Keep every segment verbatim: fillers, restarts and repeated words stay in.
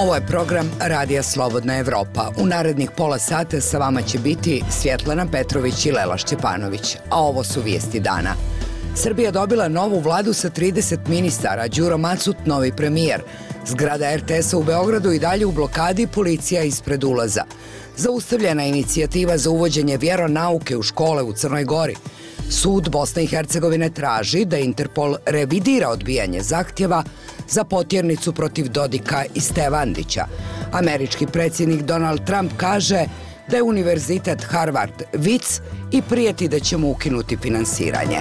Ovo je program Radija Slobodna Evropa. U narednih pola sata sa vama će biti Svjetlana Petrović i Lela Šćepanović. A ovo su vijesti dana. Srbija dobila novu vladu sa trideset ministara, Đuro Macut novi premijer. Zgrada er te es a u Beogradu i dalje u blokadi, policija ispred ulaza. Zaustavljena inicijativa za uvođenje vjeronauke u škole u Crnoj Gori. Sud Bosne i Hercegovine traži da Interpol revidira odbijanje zahtjeva za potjernicu protiv Dodika i Stevandića. Američki predsjednik Donald Trump kaže da je univerzitet Harvard vic i prijeti da će mu ukinuti finansiranje.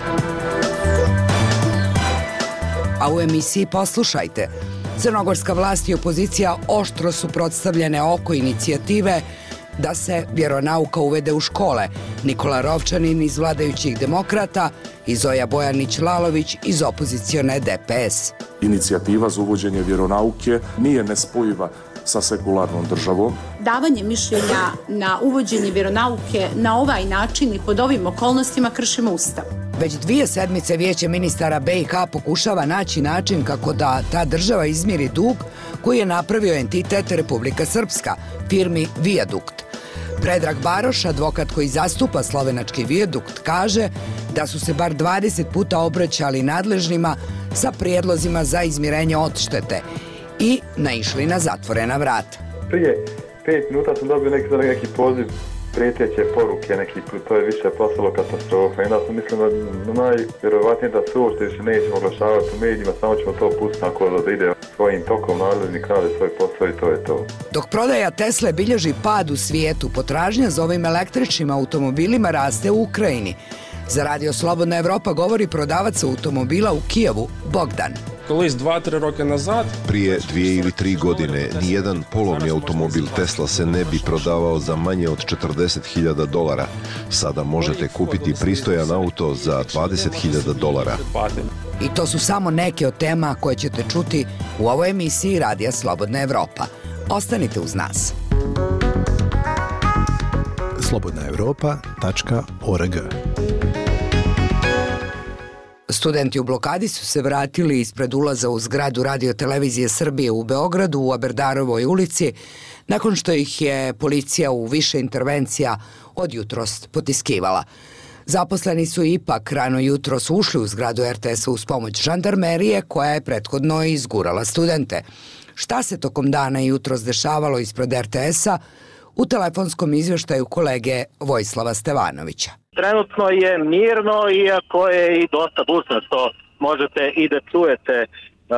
A u emisiji poslušajte. Crnogorska vlast i opozicija oštro su suprotstavljene oko inicijative da se vjeronauka uvede u škole. Nikola Rovčanin iz vladajućih demokrata i Zoja Bojanić-Lalović iz opozicione de pe es. Inicijativa za uvođenje vjeronauke nije nespojiva sa sekularnom državom. Davanje mišljenja na uvođenje vjeronauke na ovaj način i pod ovim okolnostima kršimo Ustav. Već dvije sedmice Vijeće ministara be i ha pokušava naći način kako da ta država izmiri dug koji je napravio entitet Republika Srpska, firmi Viadukt. Predrag Baroš, advokat koji zastupa slovenački Viadukt, kaže da su se bar dvadeset puta obraćali nadležnima sa prijedlozima za izmirenje odštete i naišli na zatvorena vrata. Prije pet minuta sam dobio neki, neki poziv prijeteće poruke, neki, to je više postalo katastrofa. Onda sam mislim da najvjerovatnije da se uopšte više nećemo oglašavati u medijima, samo ćemo to pustiti ako da ide svojim tokom, nadležni rade svoj posao i to je to. Dok prodaja Tesle bilježi pad u svijetu, potražnja za ovim električnim automobilima raste u Ukrajini. Za Radio Slobodna Evropa govori prodavac automobila u Kijevu, Bogdan. Колись два-три роки назад, prije dvije ili tri godine, nijedan polovni automobil Tesla se ne bi prodavao za manje od četrdeset hiljada dolara. Sada možete kupiti pristojan auto za dvadeset hiljada dolara. I to su samo neke od tema koje ćete čuti u ovoj emisiji Radija Slobodna Evropa. Ostanite uz nas. slobodna evropa tačka org. Studenti u blokadi su se vratili ispred ulaza u zgradu Radio-televizije Srbije u Beogradu u Aberdarovoj ulici nakon što ih je policija u više intervencija od jutros potiskivala. Zaposleni su ipak rano jutros ušli u zgradu er te es a uz pomoć žandarmerije koja je prethodno izgurala studente. Šta se tokom dana i jutros dešavalo ispred er te es a u telefonskom izvještaju kolege Vojislava Stevanovića. Trenutno je mirno, iako je i dosta busno što možete i da čujete uh,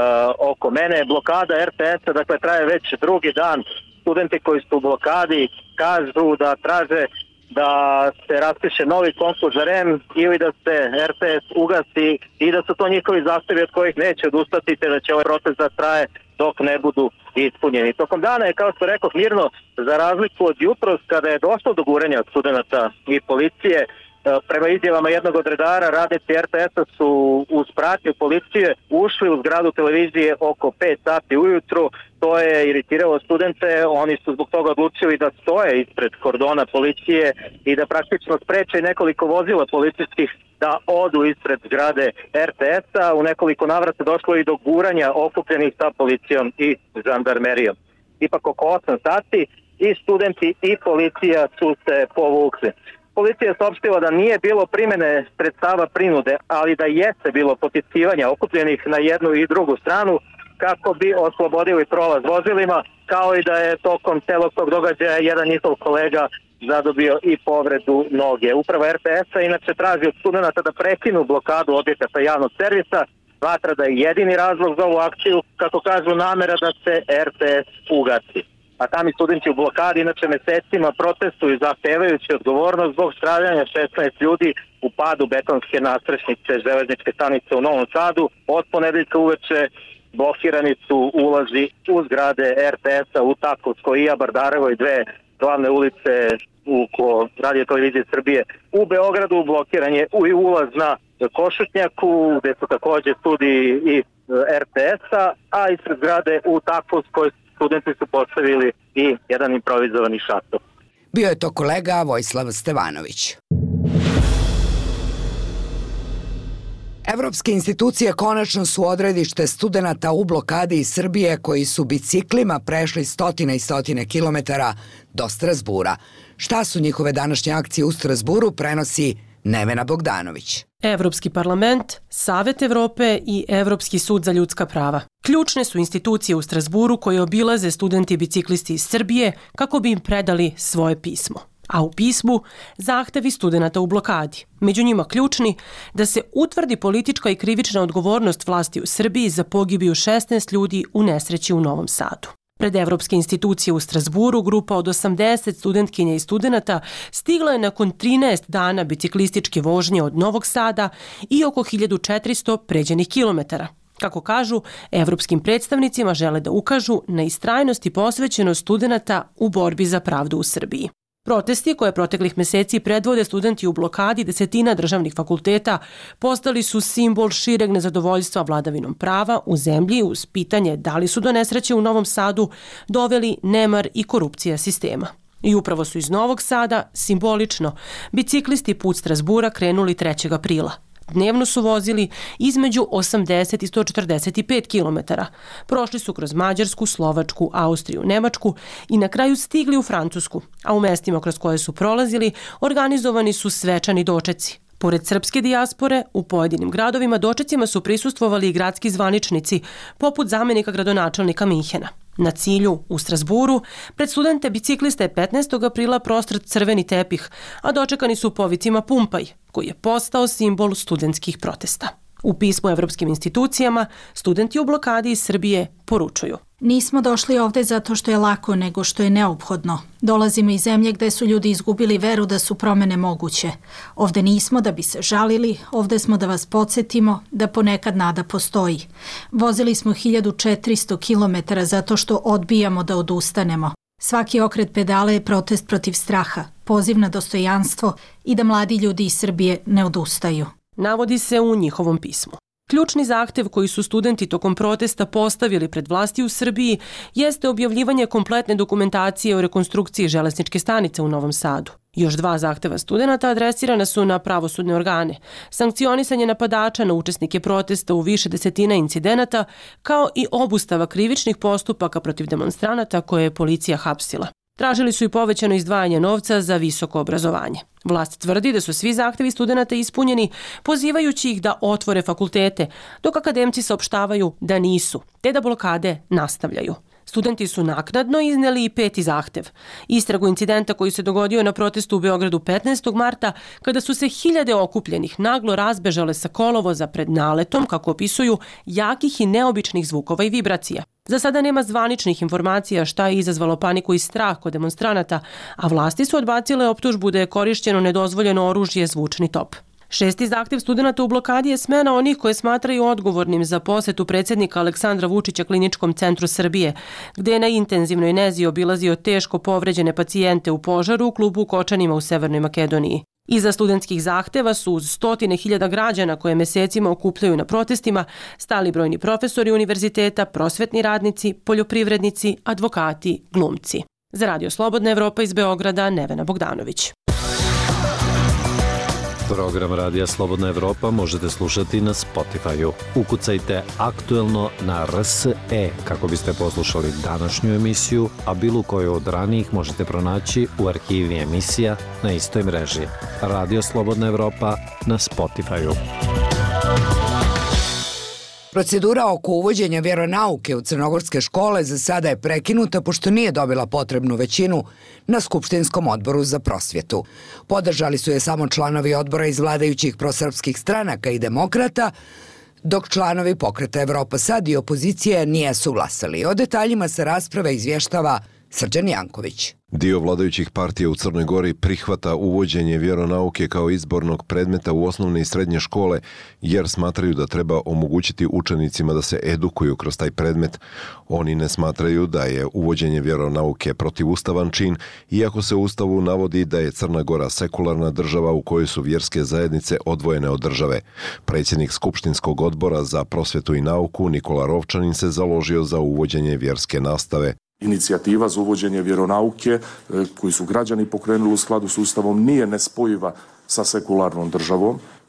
oko mene. Blokada er te es a, dakle, traje već drugi dan. Studenti koji su u blokadi kažu da traže da se raspiše novi konkurs za REM ili da se er te es ugasi i da su to njihovi zahtjevi od kojih neće odustati, te da će ovaj proces da traje dok ne budu ispunjeni. Tokom dana je, kao što rekao, mirno, za razliku od jutros kada je došlo do guranja od studenata i policije. Prema izjavama jednog od redara, radnici er te es a su uz pratnju policije ušli u zgradu televizije oko pet sati ujutru. To je iritiralo studente, oni su zbog toga odlučili da stoje ispred kordona policije i da praktično spreče nekoliko vozila policijskih da odu ispred zgrade er te es a. U nekoliko navrata došlo i do guranja okupljenih sa policijom i žandarmerijom. Ipak oko osam sati i studenti i policija su se povukli. Policija je saopštila da nije bilo primjene sredstava prinude, ali da jeste bilo potiskivanja okupljenih na jednu i drugu stranu kako bi oslobodili prolaz vozilima, kao i da je tokom celog tog događaja jedan njihov kolega zadobio i povredu noge. Uprava er te es a inače traži od studenta da prekinu blokadu objekata javnog servisa, smatra da je jedini razlog za ovu akciju, kako kažu, namera da se er te es ugasi. A sami studenti u blokadi inače mesecima protestuju zahtevajući odgovornost zbog stradanja šesnaest ljudi u padu betonske nadstrešnice železničke stanice u Novom Sadu. Od ponedeljka uveče blokirani su ulazi u zgrade er te es a u Takovskoj i Abardarevoj, dve glavne ulice oko Radio-televizije Srbije. U Beogradu blokiran je i ulaz na Košutnjaku, gde su također studiji i er te es a, a ispred zgrade u Takovskoj studenti su postavili i jedan improvizovani šator. Bio je to kolega Vojislav Stevanović. Evropske institucije konačno su odredište studenata u blokadi iz Srbije koji su biciklima prešli stotine i stotine kilometara do Strazbura. Šta su njihove današnje akcije u Strazburu, prenosi Nevena Bogdanović. Evropski parlament, Savet Evrope i Evropski sud za ljudska prava. Ključne su institucije u Strazburu koje obilaze studenti i biciklisti iz Srbije kako bi im predali svoje pismo. A u pismu zahtevi studenata u blokadi. Među njima ključni da se utvrdi politička i krivična odgovornost vlasti u Srbiji za pogibiju šesnaest ljudi u nesreći u Novom Sadu. Pred Evropske institucije u Strazburu grupa od osamdeset studentkinja i studenata stigla je nakon trinaest dana biciklističke vožnje od Novog Sada i oko hiljadu četiristo pređenih kilometara. Kako kažu, evropskim predstavnicima žele da ukažu na istrajnost i posvećenost studenata u borbi za pravdu u Srbiji. Protesti koje proteklih meseci predvode studenti u blokadi desetina državnih fakulteta postali su simbol šireg nezadovoljstva vladavinom prava u zemlji uz pitanje da li su do nesreće u Novom Sadu doveli nemar i korupcija sistema. I upravo su iz Novog Sada, simbolično, biciklisti put Strazbura krenuli trećeg aprila. Dnevno su vozili između osamdeset i sto četrdeset pet kilometara. Prošli su kroz Mađarsku, Slovačku, Austriju, Nemačku i na kraju stigli u Francusku, a u mestima kroz koje su prolazili organizovani su svečani dočeci. Pored srpske dijaspore, u pojedinim gradovima dočecima su prisustvovali i gradski zvaničnici, poput zamenika gradonačelnika Minhena. Na cilju, u Strazburu, pred studente biciklista je petnaestog aprila prostrt crveni tepih, a dočekani su povicima Pumpaj, koji je postao simbol studentskih protesta. U pismu evropskim institucijama, studenti u blokadi iz Srbije poručuju: Nismo došli ovde zato što je lako, nego što je neophodno. Dolazimo iz zemlje gde su ljudi izgubili veru da su promene moguće. Ovde nismo da bi se žalili, ovde smo da vas podsjetimo da ponekad nada postoji. Vozili smo hiljadu četiristo kilometara zato što odbijamo da odustanemo. Svaki okret pedale je protest protiv straha, poziv na dostojanstvo i da mladi ljudi iz Srbije ne odustaju. Navodi se u njihovom pismu. Ključni zahtev koji su studenti tokom protesta postavili pred vlasti u Srbiji jeste objavljivanje kompletne dokumentacije o rekonstrukciji železničke stanice u Novom Sadu. Još dva zahteva studenata adresirana su na pravosudne organe, sankcionisanje napadača na učesnike protesta u više desetina incidenata, kao i obustava krivičnih postupaka protiv demonstranata koje je policija hapsila. Tražili su i povećano izdvajanje novca za visoko obrazovanje. Vlast tvrdi da su svi zahtevi studenata ispunjeni, pozivajući ih da otvore fakultete, dok akademci saopštavaju da nisu, te da blokade nastavljaju. Studenti su naknadno izneli i peti zahtev. Istragu incidenta koji se dogodio na protestu u Beogradu petnaestog marta, kada su se hiljade okupljenih naglo razbežale sa kolovoza pred naletom, kako opisuju, jakih i neobičnih zvukova i vibracija. Za sada nema zvaničnih informacija šta je izazvalo paniku i strah kod demonstranata, a vlasti su odbacile optužbu da je korišćeno nedozvoljeno oružje zvučni top. Šesti zahtev studenata u blokadi je smena onih koje smatraju odgovornim za posetu predsjednika Aleksandra Vučića Kliničkom centru Srbije, gde je na intenzivnoj nezi obilazio teško povređene pacijente u požaru u klubu u Kočanima u Severnoj Makedoniji. Iza studentskih zahteva su uz stotine hiljada građana koje mesecima okupljaju na protestima stali brojni profesori univerziteta, prosvetni radnici, poljoprivrednici, advokati, glumci. Za Radio Slobodna Evropa iz Beograda, Nevena Bogdanović. Program Radija Slobodna Evropa možete slušati na Spotify-u. Ukucajte aktuelno na R S E kako biste poslušali današnju emisiju, a bilo koju od ranijih možete pronaći u arhivi emisija na istoj mreži. Radio Slobodna Evropa na Spotify-u. Procedura oko uvođenja vjeronauke u crnogorske škole za sada je prekinuta pošto nije dobila potrebnu većinu na Skupštinskom odboru za prosvjetu. Podržali su je samo članovi odbora iz vladajućih prosrpskih stranaka i demokrata, dok članovi Pokreta Evropa Sad i opozicije nisu glasali. O detaljima se rasprave izvještava Srđan Janković. Dio vladajućih partija u Crnoj Gori prihvata uvođenje vjeronauke kao izbornog predmeta u osnovne i srednje škole jer smatraju da treba omogućiti učenicima da se edukuju kroz taj predmet. Oni ne smatraju da je uvođenje vjeronauke protivustavan čin, iako se u Ustavu navodi da je Crna Gora sekularna država u kojoj su vjerske zajednice odvojene od države. Predsjednik Skupštinskog odbora za prosvjetu i nauku Nikola Rovčanin se založio za uvođenje vjerske nastave. Inicijativa za uvođenje vjeronauke koju su građani pokrenuli u skladu s Ustavom nije nespojiva sa sekularnom državom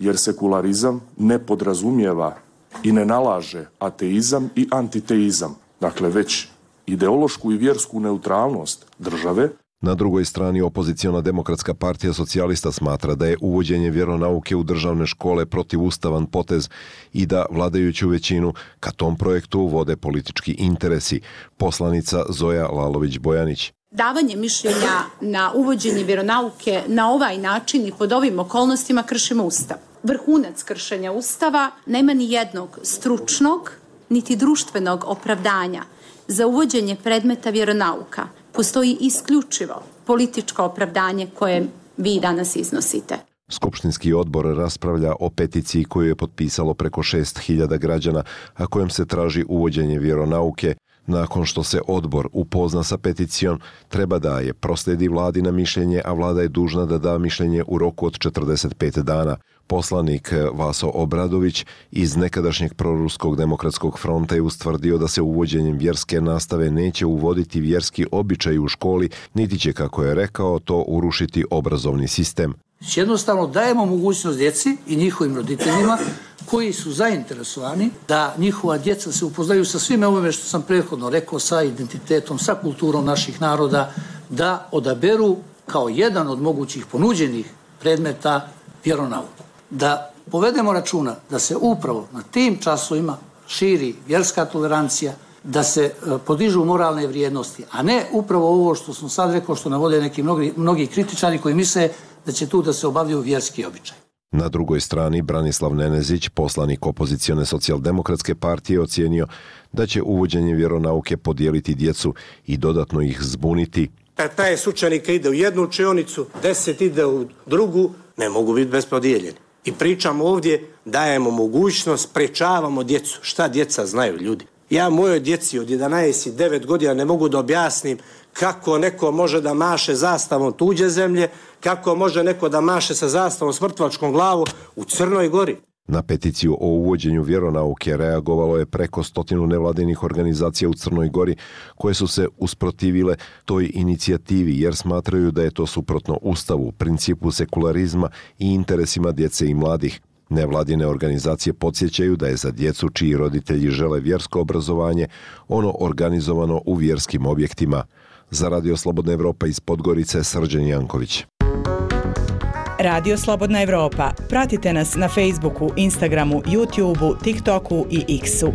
jer sekularizam ne podrazumijeva i ne nalaže ateizam i antiteizam, dakle već ideološku i vjersku neutralnost države. Na drugoj strani opoziciona Demokratska partija socijalista smatra da je uvođenje vjeronauke u državne škole protivustavan potez i da vladajuću većinu ka tom projektu vode politički interesi. Poslanica Zoja Lalović-Bojanić. Davanje mišljenja na uvođenje vjeronauke na ovaj način i pod ovim okolnostima kršimo Ustav. Vrhunac kršenja Ustava, nema ni jednog stručnog niti društvenog opravdanja za uvođenje predmeta vjeronauka. Postoji isključivo političko opravdanje koje vi danas iznosite. Skupštinski odbor raspravlja o peticiji koju je potpisalo preko šest hiljada građana, a kojem se traži uvođenje vjeronauke. Nakon što se odbor upozna sa peticijom, treba da je proslijedi vladi na mišljenje, a vlada je dužna da da mišljenje u roku od četrdeset pet dana. Poslanik Vaso Obradović iz nekadašnjeg proruskog demokratskog fronta je ustvrdio da se uvođenjem vjerske nastave neće uvoditi vjerski običaj u školi, niti će, kako je rekao, to urušiti obrazovni sistem. Jednostavno dajemo mogućnost djeci i njihovim roditeljima koji su zainteresovani da njihova djeca se upoznaju sa svime ovime što sam prethodno rekao, sa identitetom, sa kulturom naših naroda, da odaberu kao jedan od mogućih ponuđenih predmeta vjeronauku. Da povedemo računa da se upravo na tim časovima širi vjerska tolerancija, da se podižu moralne vrijednosti, a ne upravo ovo što sam sad rekao, što navode neki mnogi, mnogi kritičari koji misle da će tu da se obavljaju vjerski običaj. Na drugoj strani Branislav Nenezić, poslanik opozicione socijaldemokratske partije, ocijenio da će uvođenje vjeronauke podijeliti djecu i dodatno ih zbuniti. petnaest učenika ide u jednu učionicu, deset ide u drugu, ne mogu biti bespodijeljeni. I pričamo ovdje, dajemo mogućnost, sprečavamo djecu. Šta djeca znaju, ljudi? Ja mojoj djeci od jedanaest i devet godina ne mogu da objasnim kako neko može da maše zastavom tuđe zemlje, kako može neko da maše sa zastavom s mrtvačkom glavom u Crnoj Gori. Na peticiju o uvođenju vjeronauke reagovalo je preko stotinu nevladinih organizacija u Crnoj Gori koje su se usprotivile toj inicijativi jer smatraju da je to suprotno Ustavu, principu sekularizma i interesima djece i mladih. Nevladine organizacije podsjećaju da je za djecu čiji roditelji žele vjersko obrazovanje ono organizovano u vjerskim objektima. Za Radio Slobodna Evropa iz Podgorice, Srđan Janković. Radio Slobodna Evropa. Pratite nas na Facebooku, Instagramu, YouTubeu, TikToku i X-u.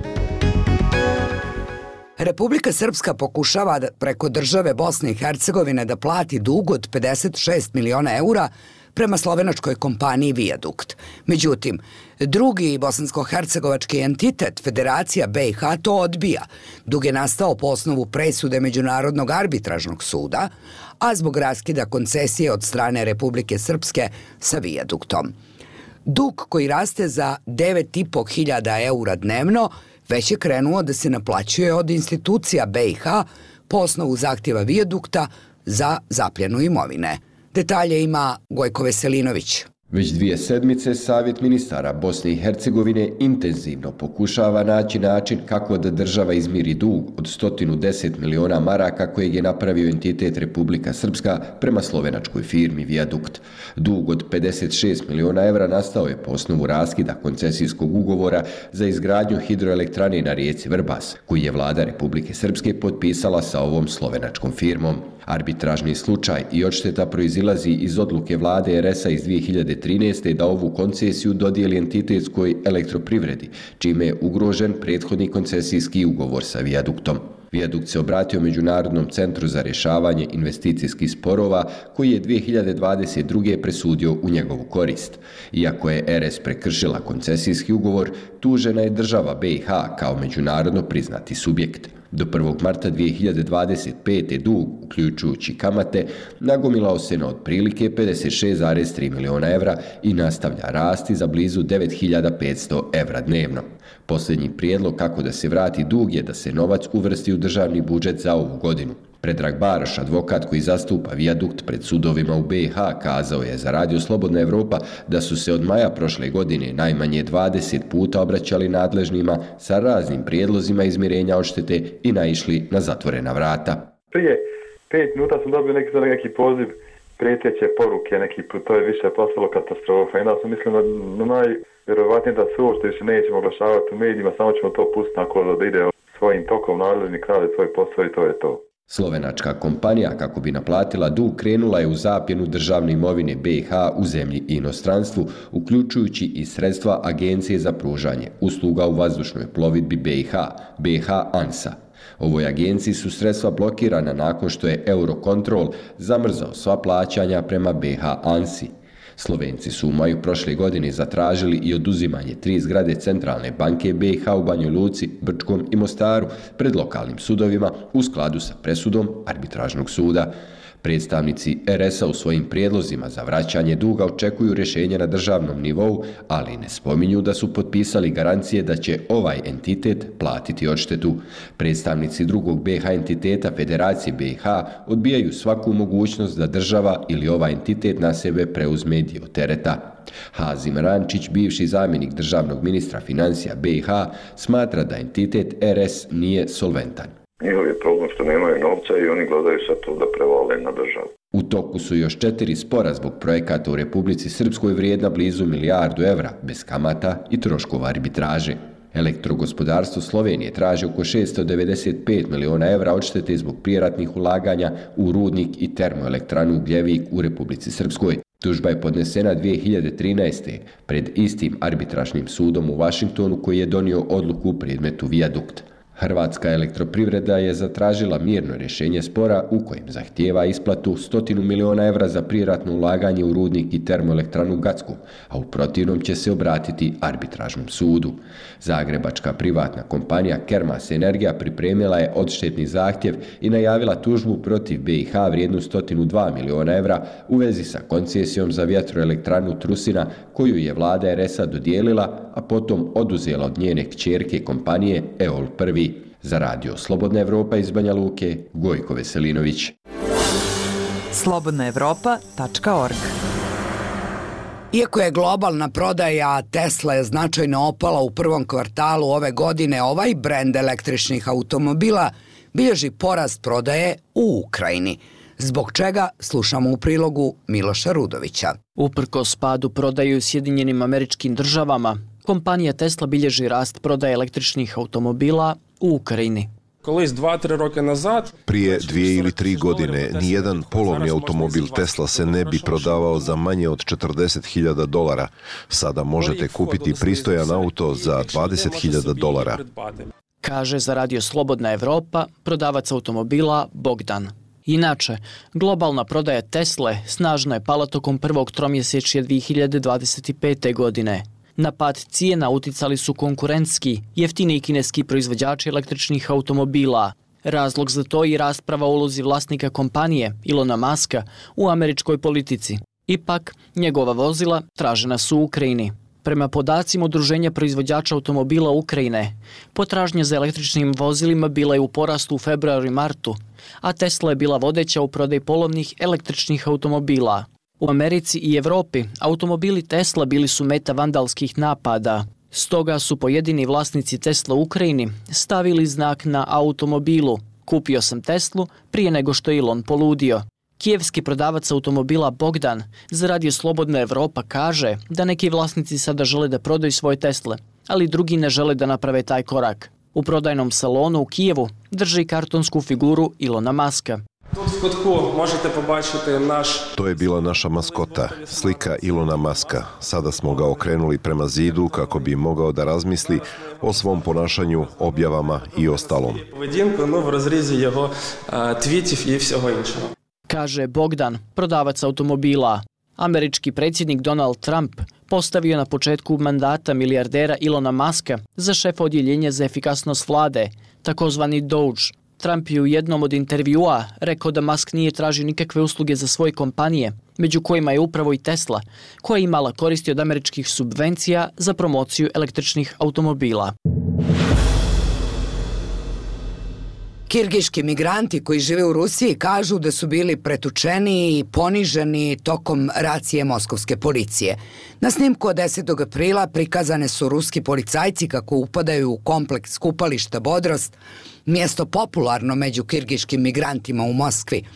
Republika Srpska pokušava da preko države Bosne i Hercegovine da plati dug od pedeset šest miliona eura prema slovenačkoj kompaniji Viadukt. Međutim, drugi bosansko-hercegovački entitet, Federacija B i H, to odbija. Dug je nastao po osnovu presude Međunarodnog arbitražnog suda, a zbog raskida koncesije od strane Republike Srpske sa Viaduktom. Dug koji raste za devet i po hiljada eura dnevno već je krenuo da se naplaćuje od institucija B i H po osnovu zahtjeva Viadukta za zapljenu imovine. Detalje ima Gojko Veselinović. Već dvije sedmice Savjet ministara Bosne i Hercegovine intenzivno pokušava naći način kako da država izmiri dug od sto deset miliona maraka kojeg je napravio entitet Republika Srpska prema slovenačkoj firmi Viadukt. Dug od pedeset šest miliona evra nastao je po osnovu raskida koncesijskog ugovora za izgradnju hidroelektrane na rijeci Vrbas, koji je vlada Republike Srpske potpisala sa ovom slovenačkom firmom. Arbitražni slučaj i odšteta proizilazi iz odluke vlade er es a iz dvije hiljade trinaeste. da ovu koncesiju dodijeli entitetskoj elektroprivredi, čime je ugrožen prethodni koncesijski ugovor sa Viaduktom. Viadukt se obratio Međunarodnom centru za rješavanje investicijskih sporova, koji je dvije hiljade dvadeset druge. presudio u njegovu korist. Iako je er es prekršila koncesijski ugovor, tužena je država B i H kao međunarodno priznati subjekt. Do prvog marta dvije hiljade dvadeset pete. dug, uključujući kamate, nagomilao se na otprilike pedeset šest zarez tri miliona evra i nastavlja rasti za blizu devet hiljada petsto evra dnevno. Posljednji prijedlog kako da se vrati dug je da se novac uvrsti u državni budžet za ovu godinu. Predrag Baroš, advokat koji zastupa Viadukt pred sudovima u B i H, kazao je za Radio Slobodna Evropa da su se od maja prošle godine najmanje dvadeset puta obraćali nadležnima sa raznim prijedlozima izmirenja odštete i naišli na zatvorena vrata. Prije pet minuta sam dobio neki, neki poziv prijeteće poruke, neki put to je više postalo katastrofa. I onda sam mislim da najvjerovatnije da se uopšte više nećemo oglašavati u medijima, samo ćemo to pustiti ako da ide svojim tokom, nadležni rade svoj posao i to je to. Slovenačka kompanija, kako bi naplatila dug, krenula je u zapljenu državne imovine B i H u zemlji i inostranstvu, uključujući i sredstva Agencije za pružanje usluga u vazdušnoj plovidbi B i H, B i H ANSA. Ovoj agenciji su sredstva blokirana nakon što je Eurocontrol zamrzao sva plaćanja prema B i H ANSI. Slovenci su u maju prošle godine zatražili i oduzimanje tri zgrade Centralne banke B i H u Banjoj Luci, Brčkom i Mostaru pred lokalnim sudovima u skladu sa presudom arbitražnog suda. Predstavnici R S-a u svojim prijedlozima za vraćanje duga očekuju rješenje na državnom nivou, ali ne spominju da su potpisali garancije da će ovaj entitet platiti odštetu. Predstavnici drugog B i H entiteta Federacije B i H odbijaju svaku mogućnost da država ili ovaj entitet na sebe preuzme dio tereta. Hazim Rančić, bivši zamjenik državnog ministra financija B i H, smatra da entitet R S nije solventan. Njihov je problem što nemaju novca i oni gledaju sad to da prevale na državu. U toku su još četiri spora zbog projekata u Republici Srpskoj vrijedna blizu milijardu evra, bez kamata i troškova arbitraže. Elektrogospodarstvo Slovenije traži oko šesto devedeset pet miliona evra odštete zbog prijeratnih ulaganja u rudnik i termoelektranu Ugljevik u Republici Srpskoj. Tužba je podnesena dvije hiljade trinaeste. pred istim arbitražnim sudom u Vašingtonu koji je donio odluku u predmetu Viadukt. Hrvatska elektroprivreda je zatražila mirno rješenje spora u kojem zahtijeva isplatu stotinu miliona evra za prijeratno ulaganje u rudnik i termoelektranu Gacku, a u protivnom će se obratiti arbitražnom sudu. Zagrebačka privatna kompanija Kermas Energija pripremila je odštetni zahtjev i najavila tužbu protiv B i H vrijednu stotinu dva miliona evra u vezi sa koncesijom za vjetroelektranu Trusina koju je vlada R S-a dodijelila, a potom oduzela od njene kćerke kompanije Eol prvi. Za radio Slobodna Evropa iz Banja Luke, Gojko Veselinović. slobodna evropa tačka org. Iako je globalna prodaja Tesla značajno opala u prvom kvartalu ove godine, ovaj brend električnih automobila bilježi porast prodaje u Ukrajini. Zbog čega slušamo u prilogu Miloša Rudovića. Uprkos padu prodaje u Sjedinjenim Američkim Državama, kompanija Tesla bilježi rast prodaje električnih automobila u Ukrajini. Prije dvije ili tri godine nijedan polovni automobil Tesla se ne bi prodavao za manje od četrdeset hiljada dolara. Sada možete kupiti pristojan auto za dvadeset hiljada dolara. Kaže za radio Slobodna Evropa prodavac automobila Bogdan. Inače, globalna prodaja Tesle snažno je pala tokom prvog tromjesečja dvije hiljade dvadeset pete. godine. Na pad cijena uticali su konkurentski, jeftini kineski proizvođači električnih automobila. Razlog za to je i rasprava o ulozi vlasnika kompanije, Ilona Muska, u američkoj politici. Ipak, njegova vozila tražena su u Ukrajini. Prema podacima Udruženja proizvođača automobila Ukrajine, potražnja za električnim vozilima bila je u porastu u februaru i martu, a Tesla je bila vodeća u prodaji polovnih električnih automobila. U Americi i Evropi automobili Tesla bili su meta vandalskih napada. Stoga su pojedini vlasnici Tesla u Ukrajini stavili znak na automobilu "Kupio sam Teslu prije nego što je Ilon poludio". Kijevski prodavac automobila Bogdan za radio Slobodna Evropa kaže da neki vlasnici sada žele da prodaju svoje Tesle, ali drugi ne žele da naprave taj korak. U prodajnom salonu u Kijevu drži kartonsku figuru Ilona Muska. To je bila naša maskota, slika Ilona Muska. Sada smo ga okrenuli prema zidu kako bi mogao da razmisli o svom ponašanju, objavama i ostalom. Kaže Bogdan, prodavac automobila. Američki predsjednik Donald Trump postavio na početku mandata milijardera Ilona Muska za šefa odjeljenja za efikasnost vlade, takozvani Doge. Trump je u jednom od intervjua rekao da Musk nije tražio nikakve usluge za svoje kompanije, među kojima je upravo i Tesla, koja je imala koristi od američkih subvencija za promociju električnih automobila. Kirgiški migranti koji žive u Rusiji kažu da su bili pretučeni i poniženi tokom racije moskovske policije. Na snimku od desetog aprila prikazane su ruski policajci kako upadaju u kompleks kupališta Bodrost, mjesto popularno među kirgiškim migrantima u Moskvi.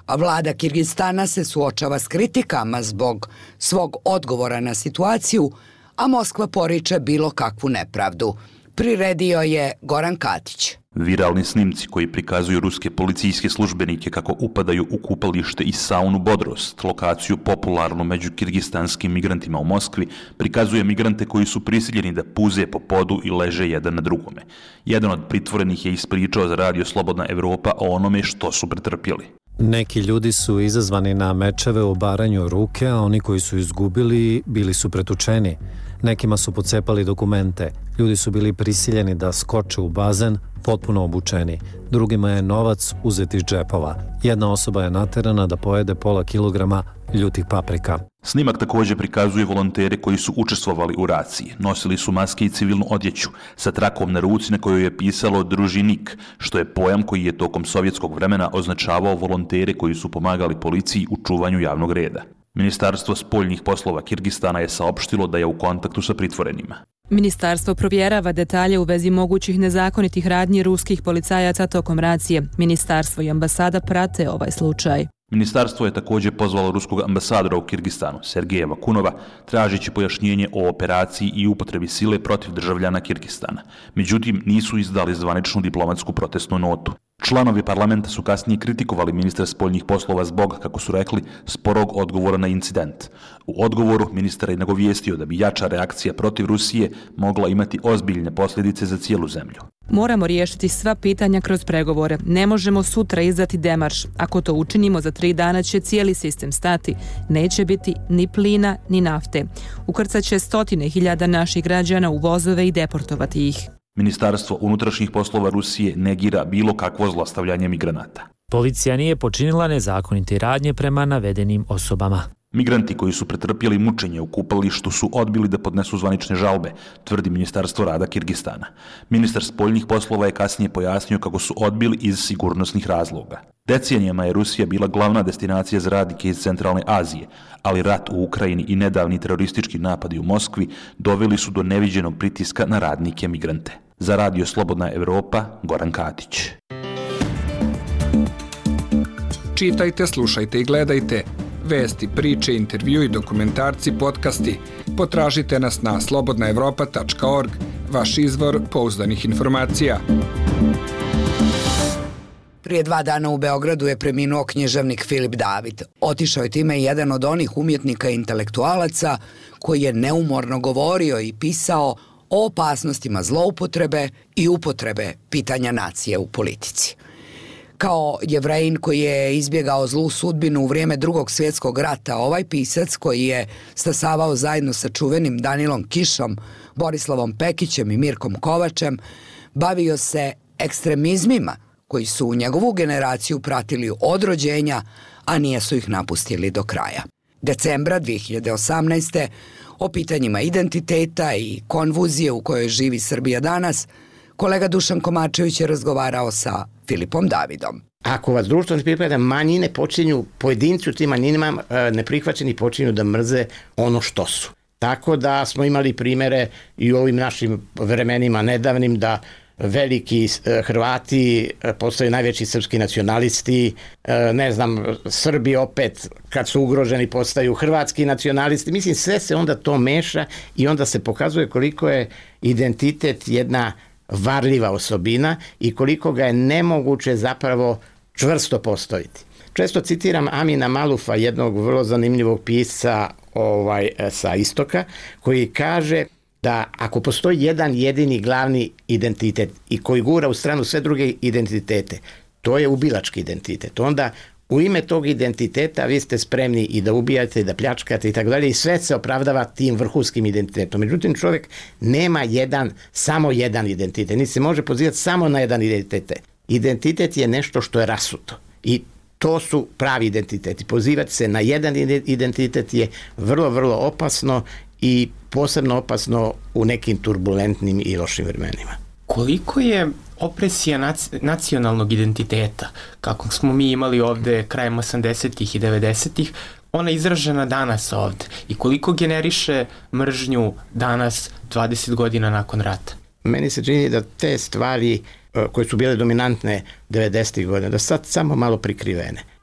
A vlada Kirgistana se suočava s kritikama zbog svog odgovora na situaciju, a Moskva poriče bilo kakvu nepravdu. Priredio je Goran Katić. Viralni snimci koji prikazuju ruske policijske službenike kako upadaju u kupalište i saunu Bodrost, lokaciju popularnu među kirgistanskim migrantima u Moskvi, prikazuje migrante koji su prisiljeni da puze po podu i leže jedan na drugome. Jedan od pritvorenih je ispričao za Radio Slobodna Evropa o onome što su pretrpjeli. Neki ljudi su izazvani na mečeve u baranju ruke, a oni koji su izgubili bili su pretučeni. Nekima su pocepali dokumente. Ljudi su bili prisiljeni da skoče u bazen, potpuno obučeni. Drugima je novac uzet iz džepova. Jedna osoba je naterana da pojede pola kilograma ljutih paprika. Snimak također prikazuje volontere koji su učestvovali u raciji. Nosili su maske i civilnu odjeću, sa trakom na ruci na kojoj je pisalo družinik, što je pojam koji je tokom sovjetskog vremena označavao volontere koji su pomagali policiji u čuvanju javnog reda. Ministarstvo spoljnih poslova Kirgistana je saopštilo da je u kontaktu sa pritvorenima. Ministarstvo provjerava detalje u vezi mogućih nezakonitih radnji ruskih policajaca tokom racije. Ministarstvo i ambasada prate ovaj slučaj. Ministarstvo je također pozvalo ruskog ambasadora u Kirgistanu, Sergeja Vakunova, tražići pojašnjenje o operaciji i upotrebi sile protiv državljana Kirgistana. Međutim, nisu izdali zvaničnu diplomatsku protestnu notu. Članovi parlamenta su kasnije kritikovali ministra spoljnih poslova zbog, kako su rekli, sporog odgovora na incident. U odgovoru ministar je nagovijestio da bi jača reakcija protiv Rusije mogla imati ozbiljne posljedice za cijelu zemlju. Moramo riješiti sva pitanja kroz pregovore. Ne možemo sutra izdati demarš. Ako to učinimo, za tri dana će cijeli sistem stati. Neće biti ni plina, ni nafte. Ukrcat će stotine hiljada naših građana u vozove i deportovati ih. Ministarstvo unutrašnjih poslova Rusije negira bilo kakvo zlostavljanje migranata. Policija nije počinila nezakonite radnje prema navedenim osobama. Migranti koji su pretrpjeli mučenje u kupalištu su odbili da podnesu zvanične žalbe, tvrdi Ministarstvo rada Kirgistana. Ministar spoljnih poslova je kasnije pojasnio kako su odbili iz sigurnosnih razloga. Decenijama je Rusija bila glavna destinacija za radnike iz Centralne Azije, ali rat u Ukrajini i nedavni teroristički napadi u Moskvi doveli su do neviđenog pritiska na radnike migrante. Za Radio Slobodna Evropa, Goran Katić. Čitajte, slušajte i gledajte. Vesti, priče, intervju i dokumentarci, podcasti. Potražite nas na slobodna evropa tačka org, vaš izvor pouzdanih informacija. Prije dva dana u Beogradu je preminuo književnik Filip David. Otišao je time jedan od onih umjetnika i intelektualaca koji je neumorno govorio i pisao o opasnostima zloupotrebe i upotrebe pitanja nacije u politici. Kao Jevrejin koji je izbjegao zlu sudbinu u vrijeme Drugog svjetskog rata, ovaj pisac koji je stasavao zajedno sa čuvenim Danilom Kišom, Borislavom Pekićem i Mirkom Kovačem, bavio se ekstremizmima koji su u njegovu generaciju pratili od rođenja, a nijesu ih napustili do kraja. Decembra dvije hiljade osamnaeste. o pitanjima identiteta i konvuzije u kojoj živi Srbija danas, kolega Dušan Komačević je razgovarao sa Filipom Davidom. Ako vas društvo ne pripada, manjine počinju, pojedinci u tim manjinama neprihvaćeni počinju da mrze ono što su. Tako da smo imali primere i u ovim našim vremenima nedavnim da veliki Hrvati postaju najveći srpski nacionalisti, ne znam, Srbi opet kad su ugroženi postaju hrvatski nacionalisti. Mislim, sve se onda to meša i onda se pokazuje koliko je identitet jedna varljiva osobina i koliko ga je nemoguće zapravo čvrsto postaviti. Često citiram Amina Malufa, jednog vrlo zanimljivog pisca ovaj, sa istoka, koji kaže da ako postoji jedan jedini glavni identitet i koji gura u stranu sve druge identitete, to je ubilački identitet. Onda u ime tog identiteta vi ste spremni i da ubijate, i da pljačkate i tako dalje i sve se opravdava tim vrhunskim identitetom. Međutim, čovjek nema jedan, samo jedan identitet. Niti se može pozivati samo na jedan identitet. Identitet je nešto što je rasuto i to su pravi identiteti. Pozivati se na jedan identitet je vrlo, vrlo opasno i posebno opasno u nekim turbulentnim i lošim vremenima. Koliko je opresija nac- nacionalnog identiteta, kako smo mi imali ovde krajem osamdesetih i devedesetih, ona je izražena danas ovde i koliko generiše mržnju danas dvadeset godina nakon rata? Meni se čini da te stvari koje su bile dominantne devedesetih godina, da sad samo malo prikrivene.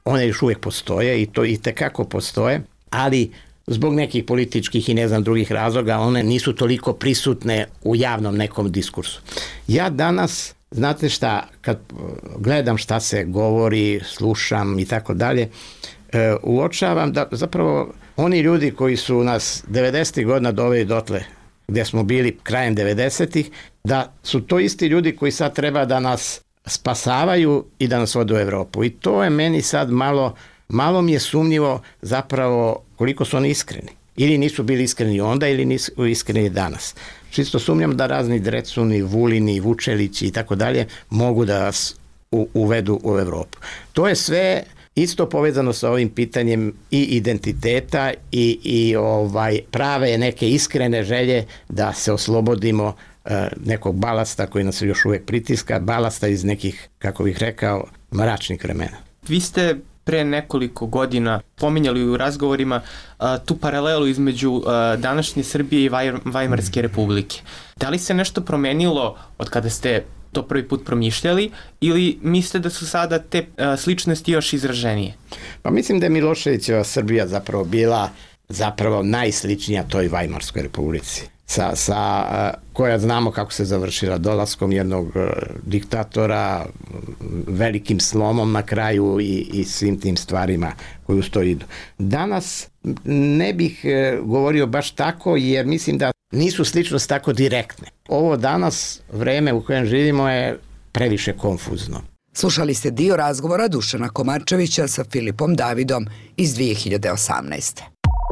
one još uvijek postoje i to i tekako postoje, ali zbog nekih političkih i ne znam drugih razloga one nisu toliko prisutne u javnom nekom diskursu. Ja danas, znate šta, kad gledam šta se govori, slušam i tako dalje, uočavam da zapravo oni ljudi koji su nas devedesetih godina doveli dotle gdje smo bili krajem devedesetih, da su to isti ljudi koji sad treba da nas spasavaju i da nas vode u Evropu. I to je meni sad malo, malo mi je sumnjivo zapravo koliko su oni iskreni. Ili nisu bili iskreni onda ili nisu iskreni danas. Čisto sumnjam da razni Drecuni, Vulini, Vučelići i tako dalje mogu da nas u, uvedu u Evropu. To je sve isto povezano sa ovim pitanjem i identiteta i, i ovaj prave neke iskrene želje da se oslobodimo e, nekog balasta koji nas još uvijek pritiska, balasta iz nekih, kako bih rekao, mračnih vremena. Vi ste pre nekoliko godina pominjali u razgovorima a, tu paralelu između a, današnje Srbije i Vaj, Vajmarske republike. Da li se nešto promenilo od kada ste to prvi put promišljali ili mislite da su sada te a, sličnosti još izraženije? Pa mislim da je Miloševićeva Srbija zapravo bila zapravo najsličnija toj Vajmarskoj republici. Sa, sa, koja znamo kako se završila dolaskom jednog uh, diktatora, velikim slomom na kraju i, i svim tim stvarima koji uz to idu. Danas ne bih uh, govorio baš tako jer mislim da nisu sličnosti tako direktne. Ovo danas, vreme u kojem živimo je previše konfuzno. Slušali ste dio razgovora Dušana Komarčevića sa Filipom Davidom iz dvije hiljade osamnaeste.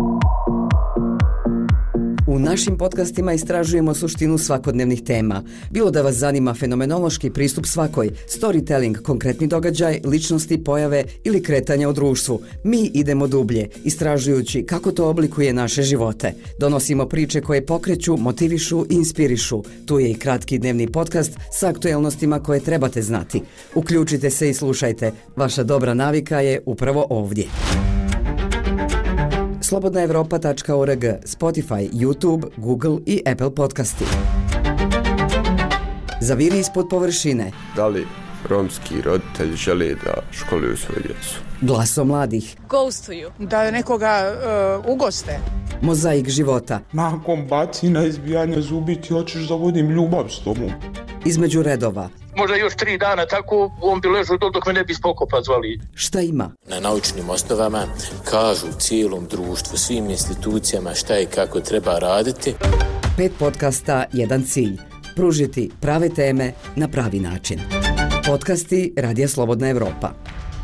U našim podcastima istražujemo suštinu svakodnevnih tema. Bilo da vas zanima fenomenološki pristup svakoj, storytelling, konkretni događaj, ličnosti, pojave ili kretanja u društvu. Mi idemo dublje, istražujući kako to oblikuje naše živote. Donosimo priče koje pokreću, motivišu i inspirišu. Tu je i kratki dnevni podcast sa aktuelnostima koje trebate znati. Uključite se i slušajte. Vaša dobra navika je upravo ovdje. slobodna evropa tačka org, Spotify, YouTube, Google i Apple podcasti. Zaviri ispod površine. Da li romski roditelji žele da školuju svoju djecu? Glaso mladih. Ghostuju. Da nekoga uh, ugoste. Mozaik života. Nakon bacina, izbijanja zubi ti hoćeš da vodim ljubav s tobom. Između redova. Možda još tri dana tako, on bi ležao dok me ne bi spokopa zvali. Šta ima? Na naučnim osnovama kažu cijelom društvu, svim institucijama šta i kako treba raditi. Pet podcasta, jedan cilj. Pružiti prave teme na pravi način. Podcasti Radija Slobodna Evropa.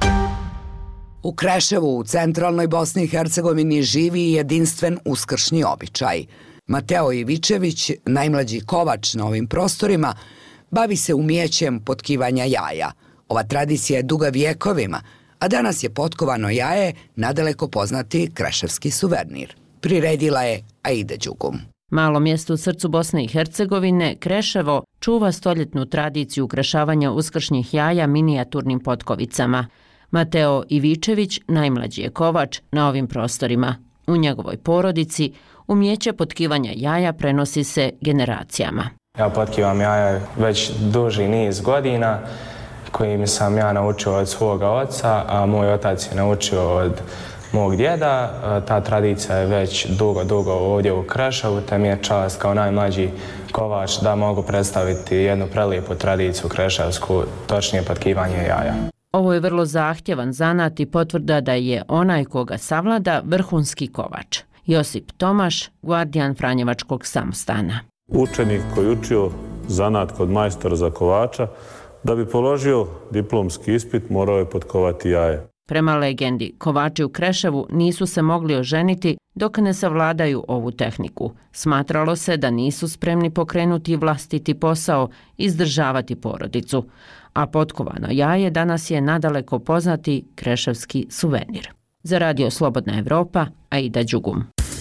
U Kreševu u centralnoj Bosni i Hercegovini živi jedinstven uskršnji običaj. Mateo Ivičević, najmlađi kovač na ovim prostorima, bavi se umijećem potkivanja jaja. Ova tradicija je duga vjekovima, a danas je potkovano jaje nadaleko poznati kreševski suvenir. Priredila je Aida Đugum. Malo mjesto u srcu Bosne i Hercegovine, Kreševo, čuva stoljetnu tradiciju ukrašavanja uskršnjih jaja minijaturnim potkovicama. Mateo Ivičević, najmlađi je kovač na ovim prostorima. U njegovoj porodici umijeće potkivanja jaja prenosi se generacijama. Ja potkivam jaja već duži niz godina, kojim sam ja naučio od svoga oca, a moj otac je naučio od mog djeda. Ta tradicija je već dugo, dugo ovdje u Kreševu, te mi je čast kao najmlađi kovač da mogu predstaviti jednu prelijepu tradiciju kreševsku, točnije potkivanje jaja. Ovo je vrlo zahtjevan zanat i potvrda da je onaj koga savlada vrhunski kovač. Josip Tomaš, gvardijan Franjevačkog samostana. Učenik koji učio zanat kod majstora za kovača, da bi položio diplomski ispit, morao je potkovati jaje. Prema legendi, kovači u Kreševu nisu se mogli oženiti dok ne savladaju ovu tehniku. Smatralo se da nisu spremni pokrenuti vlastiti posao i izdržavati porodicu. A potkovano jaje danas je nadaleko poznati kreševski suvenir. Za Radio Slobodna Evropa, Aida Đugum.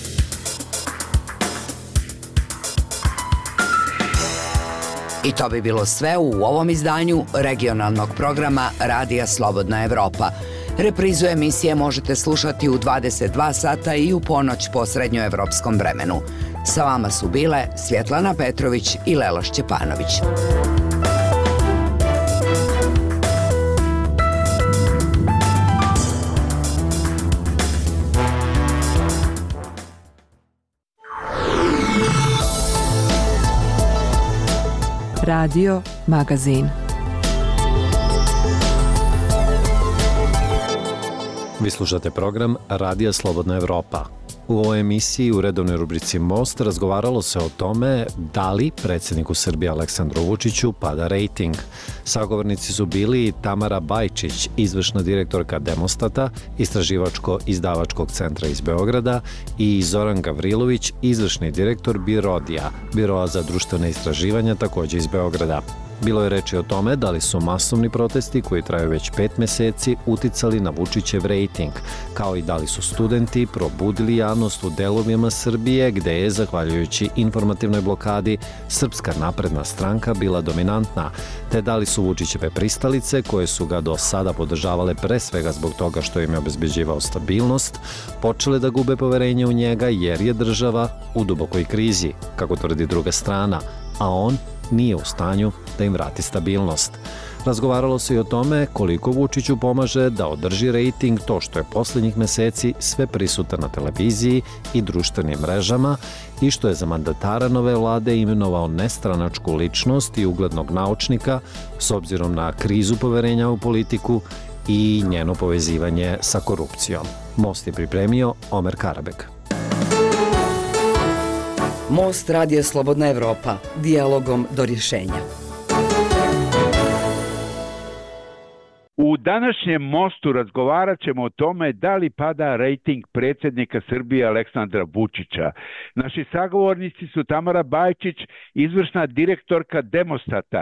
I to bi bilo sve u ovom izdanju regionalnog programa Radija Slobodna Evropa. Reprizu emisije možete slušati u dvadeset dva sata i u ponoć po srednjoevropskom vremenu. Sa vama su bile Svjetlana Petrović i Lela Šćepanović. Radio magazin. Vi slušate program Radija Slobodna Evropa. U ovoj emisiji u redovnoj rubrici Most razgovaralo se o tome da li predsjedniku Srbije Aleksandru Vučiću pada rejting. Sagovornici su bili Tamara Bajčić, izvršna direktorka Demostata, istraživačko-izdavačkog centra iz Beograda, i Zoran Gavrilović, izvršni direktor Birodija, Biroa za društvene istraživanja, također iz Beograda. Bilo je reči o tome da li su masovni protesti koji traju već pet meseci uticali na Vučićev rejting, kao i da li su studenti probudili javnost u delovima Srbije gde je, zahvaljujući informativnoj blokadi, Srpska napredna stranka bila dominantna, te da li su Vučićeve pristalice, koje su ga do sada podržavale pre svega zbog toga što im je obezbeđivao stabilnost, počele da gube poverenje u njega jer je država u dubokoj krizi, kako tvrdi druga strana, a on nije u stanju da im vrati stabilnost. Razgovaralo se i o tome koliko Vučiću pomaže da održi rejting to što je posljednjih meseci sve prisutan na televiziji i društvenim mrežama i što je za mandatara nove vlade imenovao nestranačku ličnost i uglednog naučnika s obzirom na krizu poverenja u politiku i njeno povezivanje sa korupcijom. Most je pripremio Omer Karabek. Most Radija Slobodna Evropa. Dijalogom do rješenja. U današnjem Mostu razgovarat ćemo o tome da li pada rejting predsjednika Srbije Aleksandra Vučića. Naši sagovornici su Tamara Bajčić, izvršna direktorka Demostata,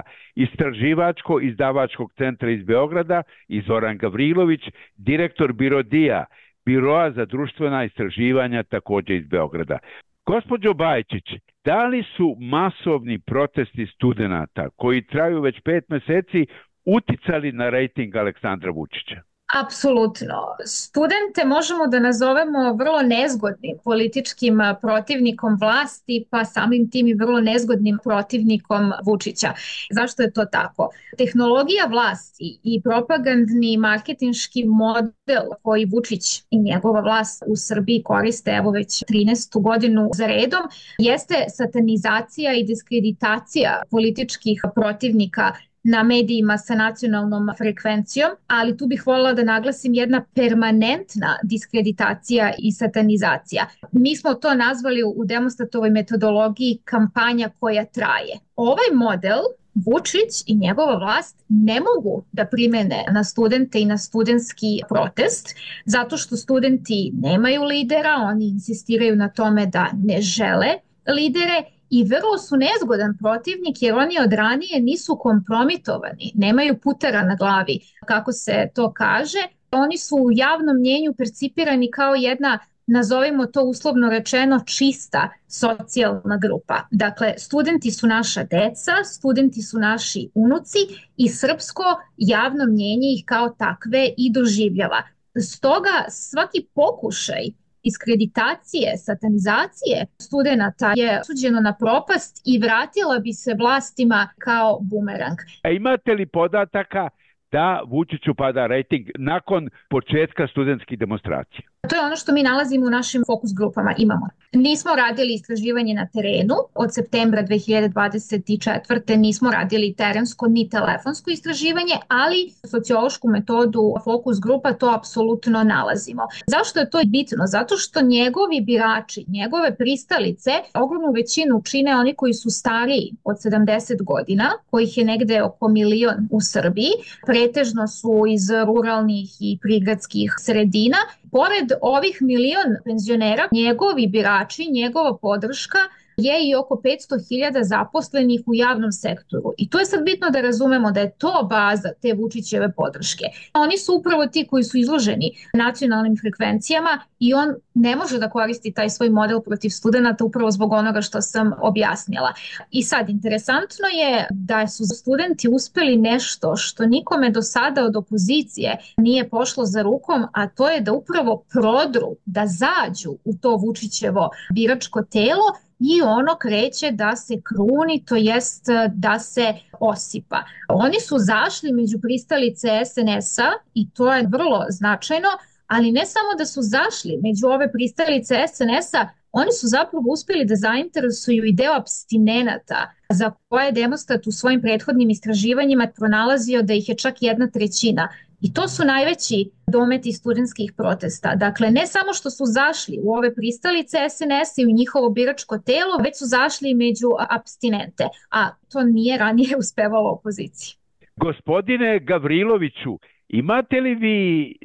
istraživačko-izdavačkog centra iz Beograda, i Zoran Gavrilović, direktor Birodija, Biroa za društvena istraživanja, također iz Beograda. Gospođo Bajčić, da li su masovni protesti studenata koji traju već pet meseci uticali na rejting Aleksandra Vučića? Apsolutno. Studente možemo da nazovemo vrlo nezgodnim političkim protivnikom vlasti, pa samim tim i vrlo nezgodnim protivnikom Vučića. Zašto je to tako? Tehnologija vlasti i propagandni marketinški model koji Vučić i njegova vlast u Srbiji koriste evo već trinaestu godinu za redom jeste satanizacija i diskreditacija političkih protivnika na medijima sa nacionalnom frekvencijom, ali tu bih voljela da naglasim jedna permanentna diskreditacija i satanizacija. Mi smo to nazvali u Demostatovoj metodologiji kampanja koja traje. Ovaj model Vučić i njegova vlast ne mogu da primene na studente i na studentski protest, zato što studenti nemaju lidera, oni insistiraju na tome da ne žele lidere, i vrlo su nezgodan protivnik jer oni od ranije nisu kompromitovani, nemaju putera na glavi, kako se to kaže. Oni su u javnom mnjenju percipirani kao jedna, nazovimo to uslovno rečeno, čista socijalna grupa. Dakle, studenti su naša deca, studenti su naši unuci i srpsko javno mnjenje ih kao takve i doživljava. Stoga svaki pokušaj diskreditacije, satanizacije studenata je osuđeno na propast i vratila bi se vlastima kao bumerang. A imate li podataka da Vučiću pada rejting nakon početka studentskih demonstracija? To je ono što mi nalazimo u našim fokus grupama. Imamo. Nismo radili istraživanje na terenu. Od septembra dve hiljade dvadeset četvrte nismo radili terensko ni telefonsko istraživanje, ali sociološku metodu fokus grupa to apsolutno nalazimo. Zašto je to bitno? Zato što njegovi birači, njegove pristalice, ogromnu većinu čine oni koji su stariji od sedamdeset godina, kojih je negde oko milion u Srbiji. Pretežno su iz ruralnih i prigradskih sredina. Pored ovih milion penzionera, njegovi birači, njegova podrška je i oko petsto hiljada zaposlenih u javnom sektoru. I to je sad bitno da razumemo da je to baza te Vučićeve podrške. Oni su upravo ti koji su izloženi nacionalnim frekvencijama i on ne može da koristi taj svoj model protiv studenata upravo zbog onoga što sam objasnila. I sad, interesantno je da su studenti uspeli nešto što nikome do sada od opozicije nije pošlo za rukom, a to je da upravo prodru, da zađu u to Vučićevo biračko telo i ono kreće da se kruni, to jest da se osipa. Oni su zašli među pristalice es en es a i to je vrlo značajno, ali ne samo da su zašli među ove pristalice es en es a, oni su zapravo uspjeli da zainteresuju i deo apstinenata za koje je Demostat u svojim prethodnim istraživanjima pronalazio da ih je čak jedna trećina. I to su najveći dometi studentskih protesta. Dakle, ne samo što su zašli u ove pristalice es en es i u njihovo biračko telo, već su zašli među apstinente, a to nije ranije uspevalo opoziciji. Gospodine Gavriloviću, imate li vi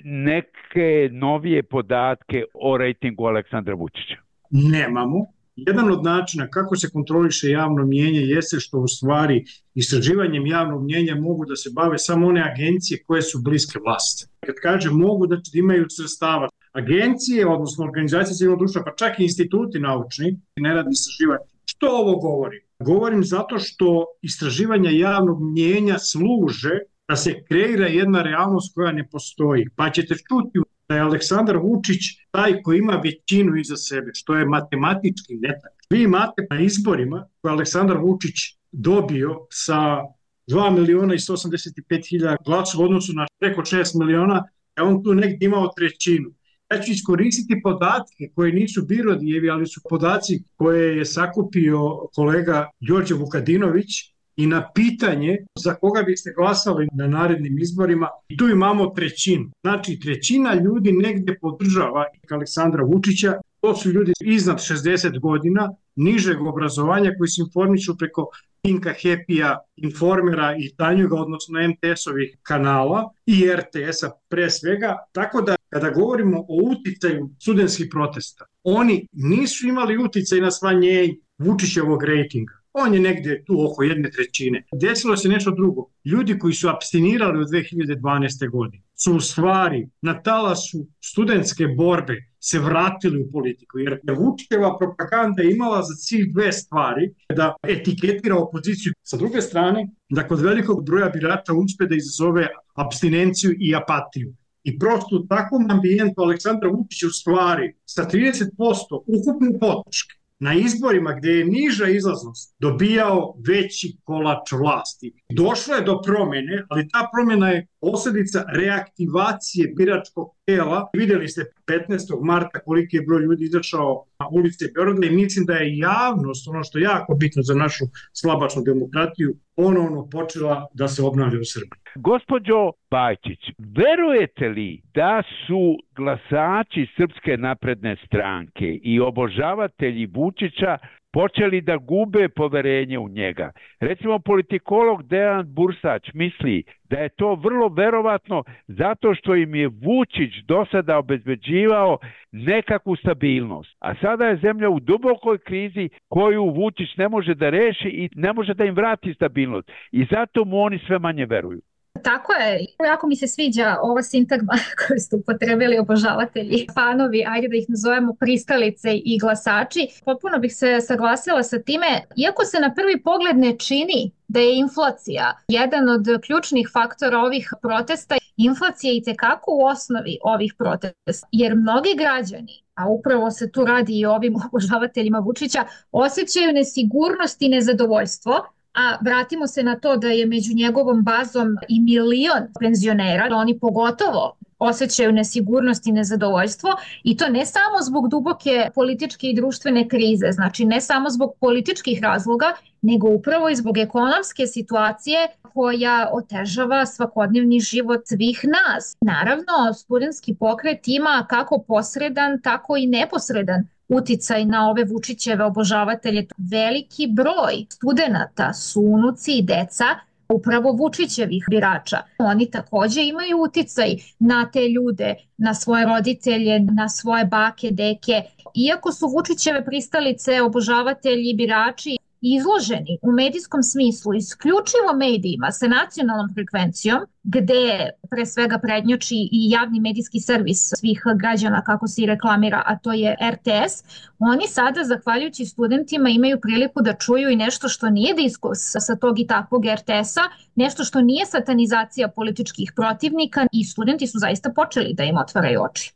neke novije podatke o rejtingu Aleksandra Vučića? Nemamo. Jedan od načina kako se kontroliše javno mnijenje jeste što u stvari istraživanjem javnog mnijenja mogu da se bave samo one agencije koje su bliske vlasti. Kad kažem mogu, da imaju sredstava. Agencije, odnosno organizacije civilnog društva, pa čak i instituti naučni, ne radi istraživanja. Što ovo govori? Govorim zato što istraživanja javnog mnijenja služe da se kreira jedna realnost koja ne postoji. Pa ćete čuti da je Aleksandar Vučić taj koji ima većinu iza sebe, što je matematički netak. Vi imate na izborima koje Aleksandar Vučić dobio sa dva miliona i sto osamdeset pet hiljada glasova u odnosu na preko šest miliona, a on tu negdje imao trećinu. Ja ću iskoristiti podatke koje nisu Birodijevi, ali su podaci koje je sakupio kolega Đorđe Vukadinović i na pitanje za koga biste glasali na narednim izborima. I tu imamo trećinu. Znači trećina ljudi negdje podržava Aleksandra Vučića. To su ljudi iznad šezdeset godina, nižeg obrazovanja koji se informišu preko Pinka, Happy-a, Informera i Tanjuga, odnosno em te es-ovih kanala i er te es-a pre svega. Tako da kada govorimo o uticaju studentskih protesta, oni nisu imali uticaj na smanjenje Vučićevog rejtinga. On je negdje tu oko jedne trećine. Desilo se nešto drugo. Ljudi koji su apstinirali od dve hiljade dvanaeste. godine su u stvari na talasu studentske borbe se vratili u politiku. Jer Vučićeva propaganda je imala za cilj dve stvari, da etiketira opoziciju. Sa druge strane, da kod velikog broja birača uspe da izazove apstinenciju i apatiju. I prosto u takvom ambijentu Aleksandar Vučić u stvari sa trideset posto ukupne podrške na izborima gdje je niža izlaznost dobijao veći kolač vlasti. Došlo je do promjene, ali ta promjena je posljedica reaktivacije biračkog tela. Vidjeli ste petnaestog marta koliki je broj ljudi izašao na ulice Beograda i mislim da je javnost, ono što je jako bitno za našu slabačnu demokratiju, ponovno počela da se obnavlja u Srbiji. Gospođo Pajčić, verujete li da su glasači Srpske napredne stranke i obožavatelji Vučića počeli da gube poverenje u njega? Recimo, politikolog Dejan Bursać misli da je to vrlo verovatno zato što im je Vučić do sada obezbeđivao nekakvu stabilnost. A sada je zemlja u dubokoj krizi koju Vučić ne može da reši i ne može da im vrati stabilnost. I zato mu oni sve manje veruju. Tako je, jako mi se sviđa ova sintagma koju ste upotrebili, obožavatelji, fanovi, ajde da ih nazovemo pristalice i glasači. Potpuno bih se saglasila sa time, iako se na prvi pogled ne čini da je inflacija jedan od ključnih faktora ovih protesta, inflacija je itekako u osnovi ovih protesta, jer mnogi građani, a upravo se tu radi i o ovim obožavateljima Vučića, osjećaju nesigurnost i nezadovoljstvo. A vratimo se na to da je među njegovom bazom i milion penzionera, oni pogotovo osjećaju nesigurnost i nezadovoljstvo i to ne samo zbog duboke političke i društvene krize, znači ne samo zbog političkih razloga, nego upravo i zbog ekonomske situacije koja otežava svakodnevni život svih nas. Naravno, studentski pokret ima kako posredan, tako i neposredan uticaj na ove Vučićeve obožavatelje. Veliki broj studenata su unuci i deca upravo Vučićevih birača. Oni također imaju uticaj na te ljude, na svoje roditelje, na svoje bake, deke. Iako su Vučićeve pristalice, obožavatelji, birači izloženi u medijskom smislu isključivo medijima sa nacionalnom frekvencijom, gde pre svega prednjači i javni medijski servis svih građana, kako se i reklamira, a to je er te es, oni sada, zahvaljujući studentima, imaju priliku da čuju i nešto što nije diskurs sa tog i takvog er te es-a, nešto što nije satanizacija političkih protivnika i studenti su zaista počeli da im otvaraju oči.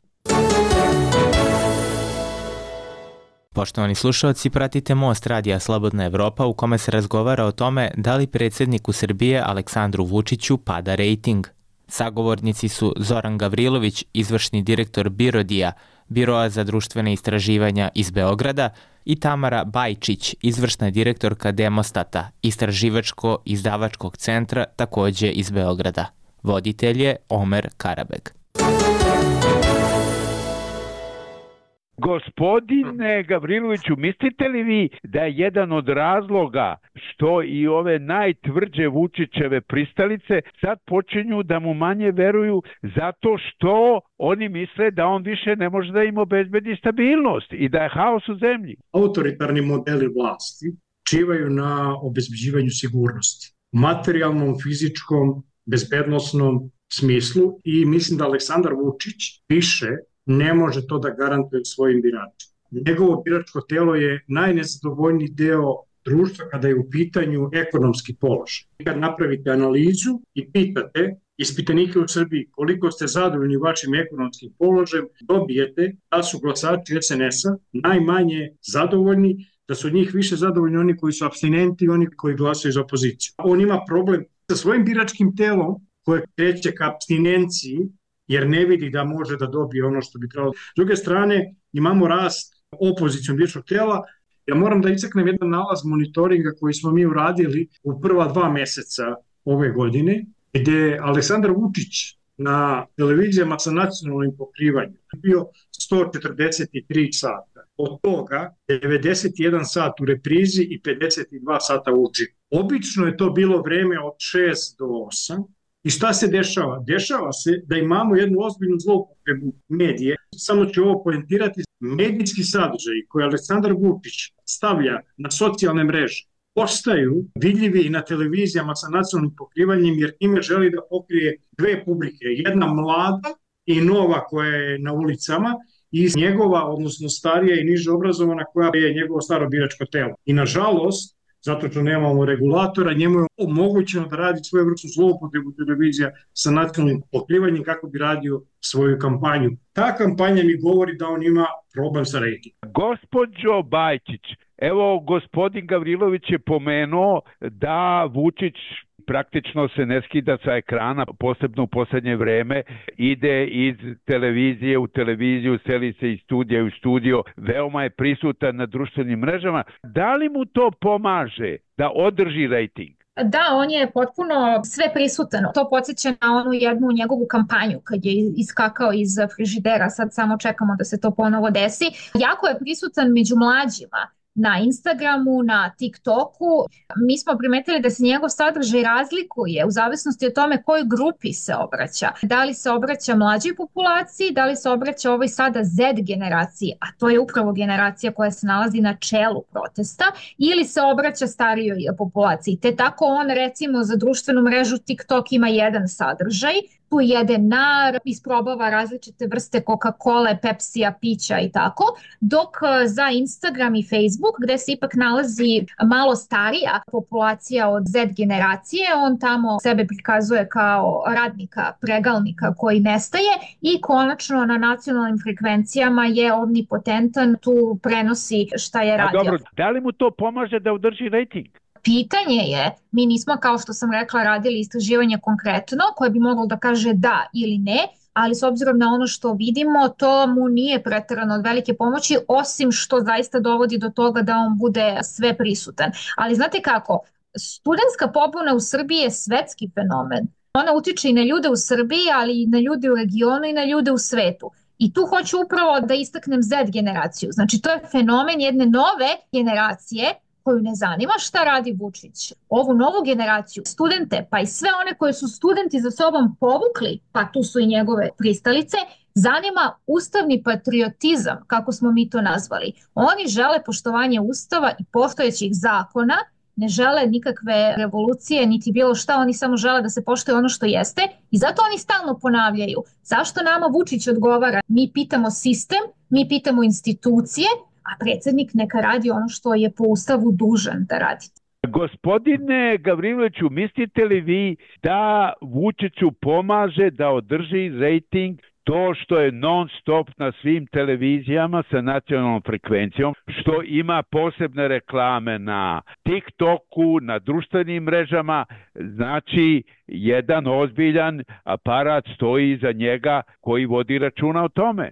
Poštovani slušalci, pratite Most radija Slobodna Evropa u kome se razgovara o tome da li predsjedniku Srbije Aleksandru Vučiću pada rejting. Sagovornici su Zoran Gavrilović, izvršni direktor Birodija, Biroa za društvene istraživanja iz Beograda, i Tamara Bajčić, izvršna direktorka Demostata, istraživačko-izdavačkog centra, takođe iz Beograda. Voditelj je Omer Karabeg. Gospodine Gavriloviću, mislite li vi da je jedan od razloga što i ove najtvrđe Vučićeve pristalice sad počinju da mu manje veruju zato što oni misle da on više ne može da im obezbedi stabilnost i da je haos u zemlji? Autoritarni modeli vlasti čivaju na obezbeđivanju sigurnosti, materijalnom, fizičkom, bezbednosnom smislu i mislim da Aleksandar Vučić više ne može to da garantuje svojim biračima. Njegovo biračko telo je najnezadovoljniji deo društva kada je u pitanju ekonomski položaj. Kad napravite analizu i pitate ispitanike u Srbiji koliko ste zadovoljni vašim ekonomskim položajem, dobijete da su glasači es en es-a najmanje zadovoljni, da su od njih više zadovoljni oni koji su apstinenti i oni koji glasaju za opoziciju. On ima problem sa svojim biračkim telom koje kreće ka apstinenciji jer ne vidi da može da dobije ono što bi trebalo. S druge strane, imamo rast opozicijom biračkog tela. Ja moram da istaknem jedan nalaz monitoringa koji smo mi uradili u prva dva meseca ove godine, gde Aleksandar Vučić na televizijama sa nacionalnim pokrivanjem bio sto četrdeset tri sata. Od toga devedeset jedan sat u reprizi i pedeset dva sata uživo. Obično je to bilo vreme od šest do osam. I šta se dešava? Dešava se da imamo jednu ozbiljnu zloupotrebu medije. Samo ću ovo poentirati. Medijski sadržaji koje Aleksandar Vučić stavlja na socijalne mreže postaju vidljivi i na televizijama sa nacionalnim pokrivanjem jer time želi da pokrije dve publike. Jedna mlada i nova koja je na ulicama i njegova, odnosno starija i niže obrazovana koja je njegovo staro biračko telo. I nažalost, zato što nemamo regulatora, njemu je omogućeno da radi svoju vrstu zloupotrebu televizija sa nacionalnim pokrivanjem kako bi radio svoju kampanju. Ta kampanja mi govori da on ima problem sa rejtingom. Gospođo Bajčić, evo gospodin Gavrilović je pomenuo da Vučić praktično se ne skida sa ekrana, posebno u poslednje vreme, ide iz televizije u televiziju, seli se iz studija u studio, veoma je prisutan na društvenim mrežama. Da li mu to pomaže da održi rejting? Da, on je potpuno sve prisutan. To podsjeća na onu jednu njegovu kampanju kad je iskakao iz frižidera, sad samo čekamo da se to ponovo desi. Jako je prisutan među mlađima. Na Instagramu, na TikToku. Mi smo primetili da se njegov sadržaj razlikuje u zavisnosti od tome kojoj grupi se obraća. Da li se obraća mlađoj populaciji, da li se obraća ovoj sada Z generaciji, a to je upravo generacija koja se nalazi na čelu protesta, ili se obraća starijoj populaciji. Te tako on recimo za društvenu mrežu TikTok ima jedan sadržaj, tu jede nar, isprobava različite vrste Coca-Cola, Pepsija, pića i tako, dok za Instagram i Facebook, gde se ipak nalazi malo starija populacija od Z generacije, on tamo sebe prikazuje kao radnika, pregalnika koji nestaje i konačno na nacionalnim frekvencijama je omnipotentan, tu prenosi šta je radio. A dobro, da li mu to pomaže da održi rejting? Pitanje je, mi nismo kao što sam rekla radili istraživanje konkretno koje bi moglo da kaže da ili ne, ali s obzirom na ono što vidimo to mu nije preterano od velike pomoći osim što zaista dovodi do toga da on bude sve prisutan. Ali znate kako, studentska pobuna u Srbiji je svetski fenomen. Ona utiče i na ljude u Srbiji, ali i na ljude u regionu i na ljude u svetu. I tu hoću upravo da istaknem Z generaciju. Znači to je fenomen jedne nove generacije koju ne zanima šta radi Vučić. Ovu novu generaciju, studente, pa i sve one koje su studenti za sobom povukli, pa tu su i njegove pristalice, zanima ustavni patriotizam, kako smo mi to nazvali. Oni žele poštovanje ustava i postojećih zakona, ne žele nikakve revolucije, niti bilo šta, oni samo žele da se poštuje ono što jeste i zato oni stalno ponavljaju. Zašto nama Vučić odgovara? Mi pitamo sistem, mi pitamo institucije, a predsjednik neka radi ono što je po ustavu dužan da radi. Gospodine Gavriloviću, mislite li vi da Vučiću pomaže da održi rejting to što je non stop na svim televizijama sa nacionalnom frekvencijom, što ima posebne reklame na TikToku, na društvenim mrežama, znači jedan ozbiljan aparat stoji iza njega koji vodi računa o tome?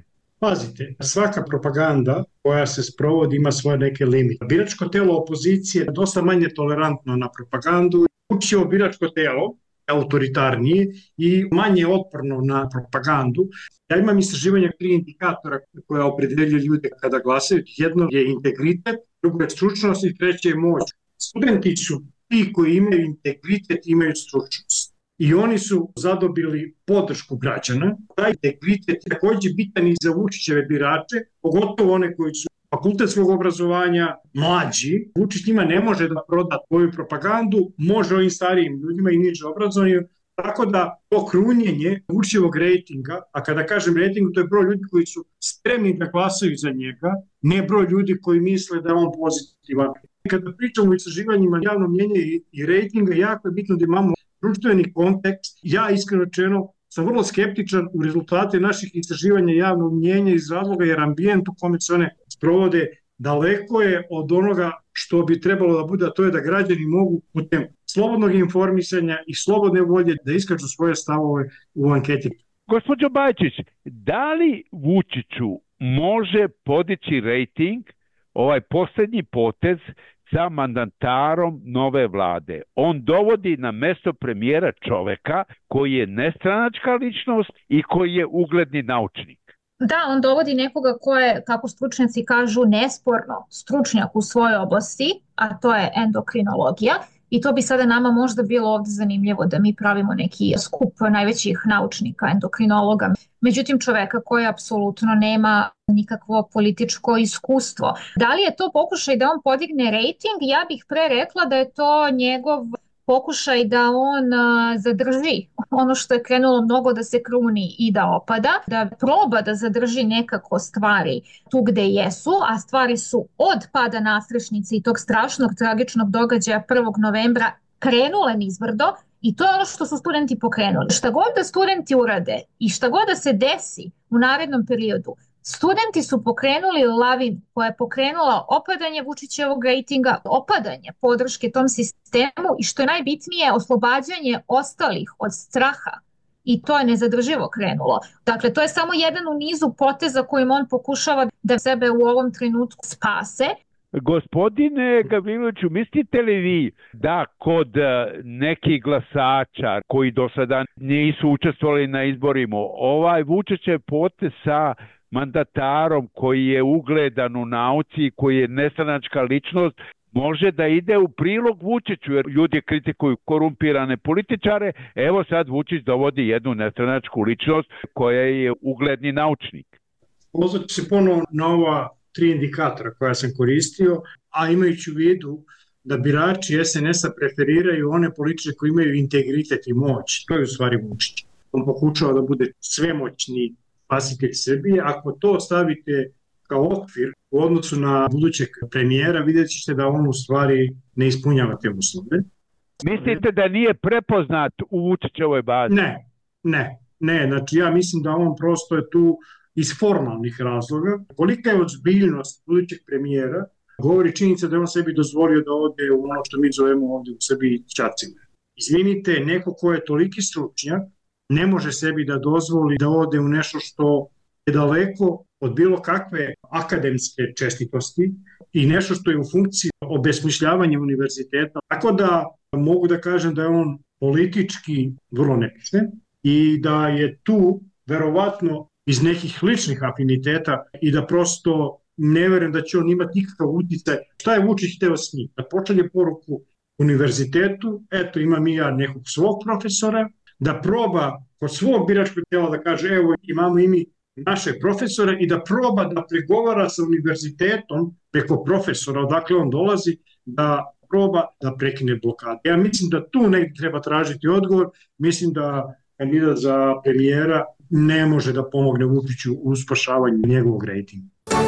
Pazite, svaka propaganda koja se sprovodi ima svoje neke limite. Biračko telo opozicije je dosta manje tolerantno na propagandu. Učivo biračko telo, autoritarnije i manje otporno na propagandu. Ja imam istraživanja tri indikatora koja opredeljuju ljude kada glasaju. Jedno je integritet, drugo je stručnost i treće je moć. Studenti su ti koji imaju integritet, imaju stručnost. I oni su zadobili podršku građana. Taj integritet je također bitan i za Vučićeve birače, pogotovo one koji su fakultetskog obrazovanja, mlađi. Vučić njima ne može da proda svoju propagandu, može ovim starijim ljudima i niže obrazovanju. Tako da to krunjenje Vučićevog rejtinga, a kada kažem rejting, to je broj ljudi koji su spremni da glasaju za njega, ne broj ljudi koji misle da je on pozitivan. Kada pričamo o istraživanjima javno mnjenje i, i rejtinga, jako je bitno da imamo društveni kontekst. Ja iskreno rečeno sam vrlo skeptičan u rezultate naših istraživanja javnog mnjenja iz razloga jer ambijent u kome se one sprovode daleko je od onoga što bi trebalo da bude, a to je da građani mogu putem slobodnog informisanja i slobodne volje da iskažu svoje stavove u anketi. Gospođo Bajčić, da li Vučiću može podići rejting ovaj posljednji potez sa mandatarom nove vlade? On dovodi na mesto premijera čoveka koji je nestranačka ličnost i koji je ugledni naučnik. Da, on dovodi nekoga ko je, kako stručnjaci kažu, nesporno stručnjak u svojoj oblasti, a to je endokrinologija. I to bi sada nama možda bilo ovdje zanimljivo da mi pravimo neki skup najvećih naučnika, endokrinologa. Međutim, čoveka koji apsolutno nema nikakvo političko iskustvo. Da li je to pokušaj da on podigne rejting? Ja bih pre rekla da je to njegov pokušaj da on zadrži ono što je krenulo mnogo da se kruni i da opada, da proba da zadrži nekako stvari tu gde jesu, a stvari su od pada nadstrešnice i tog strašnog tragičnog događaja prvog novembra krenule nizbrdo i to je ono što su studenti pokrenuli. Šta god da studenti urade i šta god da se desi u narednom periodu, studenti su pokrenuli lavinu koja je pokrenula opadanje Vučićevog rejtinga, opadanje podrške tom sistemu i što je najbitnije oslobađanje ostalih od straha. I to je nezadrživo krenulo. Dakle, to je samo jedan u nizu poteza kojim on pokušava da sebe u ovom trenutku spase. Gospodine Gavriloviću, mislite li vi da kod nekih glasača koji do sada nisu učestvovali na izborima, ovaj Vučićev potez sa mandatarom koji je ugledan u nauci, koji je nestranačka ličnost, može da ide u prilog Vučiću, jer ljudi kritikuju korumpirane političare, evo sad Vučić dovodi jednu nestranačku ličnost koja je ugledni naučnik. Pozvat ću se ponovo na ova tri indikatora koja sam koristio, a imajući u vidu da birači es en es a preferiraju one političare koji imaju integritet i moć. To je u stvari Vučić. On pokušava da bude svemoćni spasitelj Srbije. Ako to stavite kao okvir u odnosu na budućeg premijera, vidjet ćete da on u stvari ne ispunjava te uslove. Mislite da nije prepoznat u Vučićevoj bazi? Ne, ne, ne. Znači ja mislim da on prosto je tu iz formalnih razloga. Kolika je ozbiljnost budućeg premijera, govori činjenica da je on sebi dozvolio da ode u ono što mi zovemo ovdje u Srbiji ćacine. Izvinite, neko ko je toliki stručnjak ne može sebi da dozvoli da ode u nešto što je daleko od bilo kakve akademske čestitosti i nešto što je u funkciji obesmišljavanja univerziteta. Tako da mogu da kažem da je on politički vrlo nepismen i da je tu verovatno iz nekih ličnih afiniteta i da prosto ne verujem da će on imati nikakav uticaj. Šta je Vučić hteo s njim? Da pošalje poruku univerzitetu, eto imam i ja nekog svog profesora, da proba kod svog biračkog tela da kaže evo imamo i mi naše profesore i da proba da pregovara sa univerzitetom preko profesora odakle on dolazi, da proba da prekine blokadu. Ja mislim da tu negdje treba tražiti odgovor, mislim da kandidat za premijera ne može da pomogne Vučiću u spašavanju njegovog rejtinga.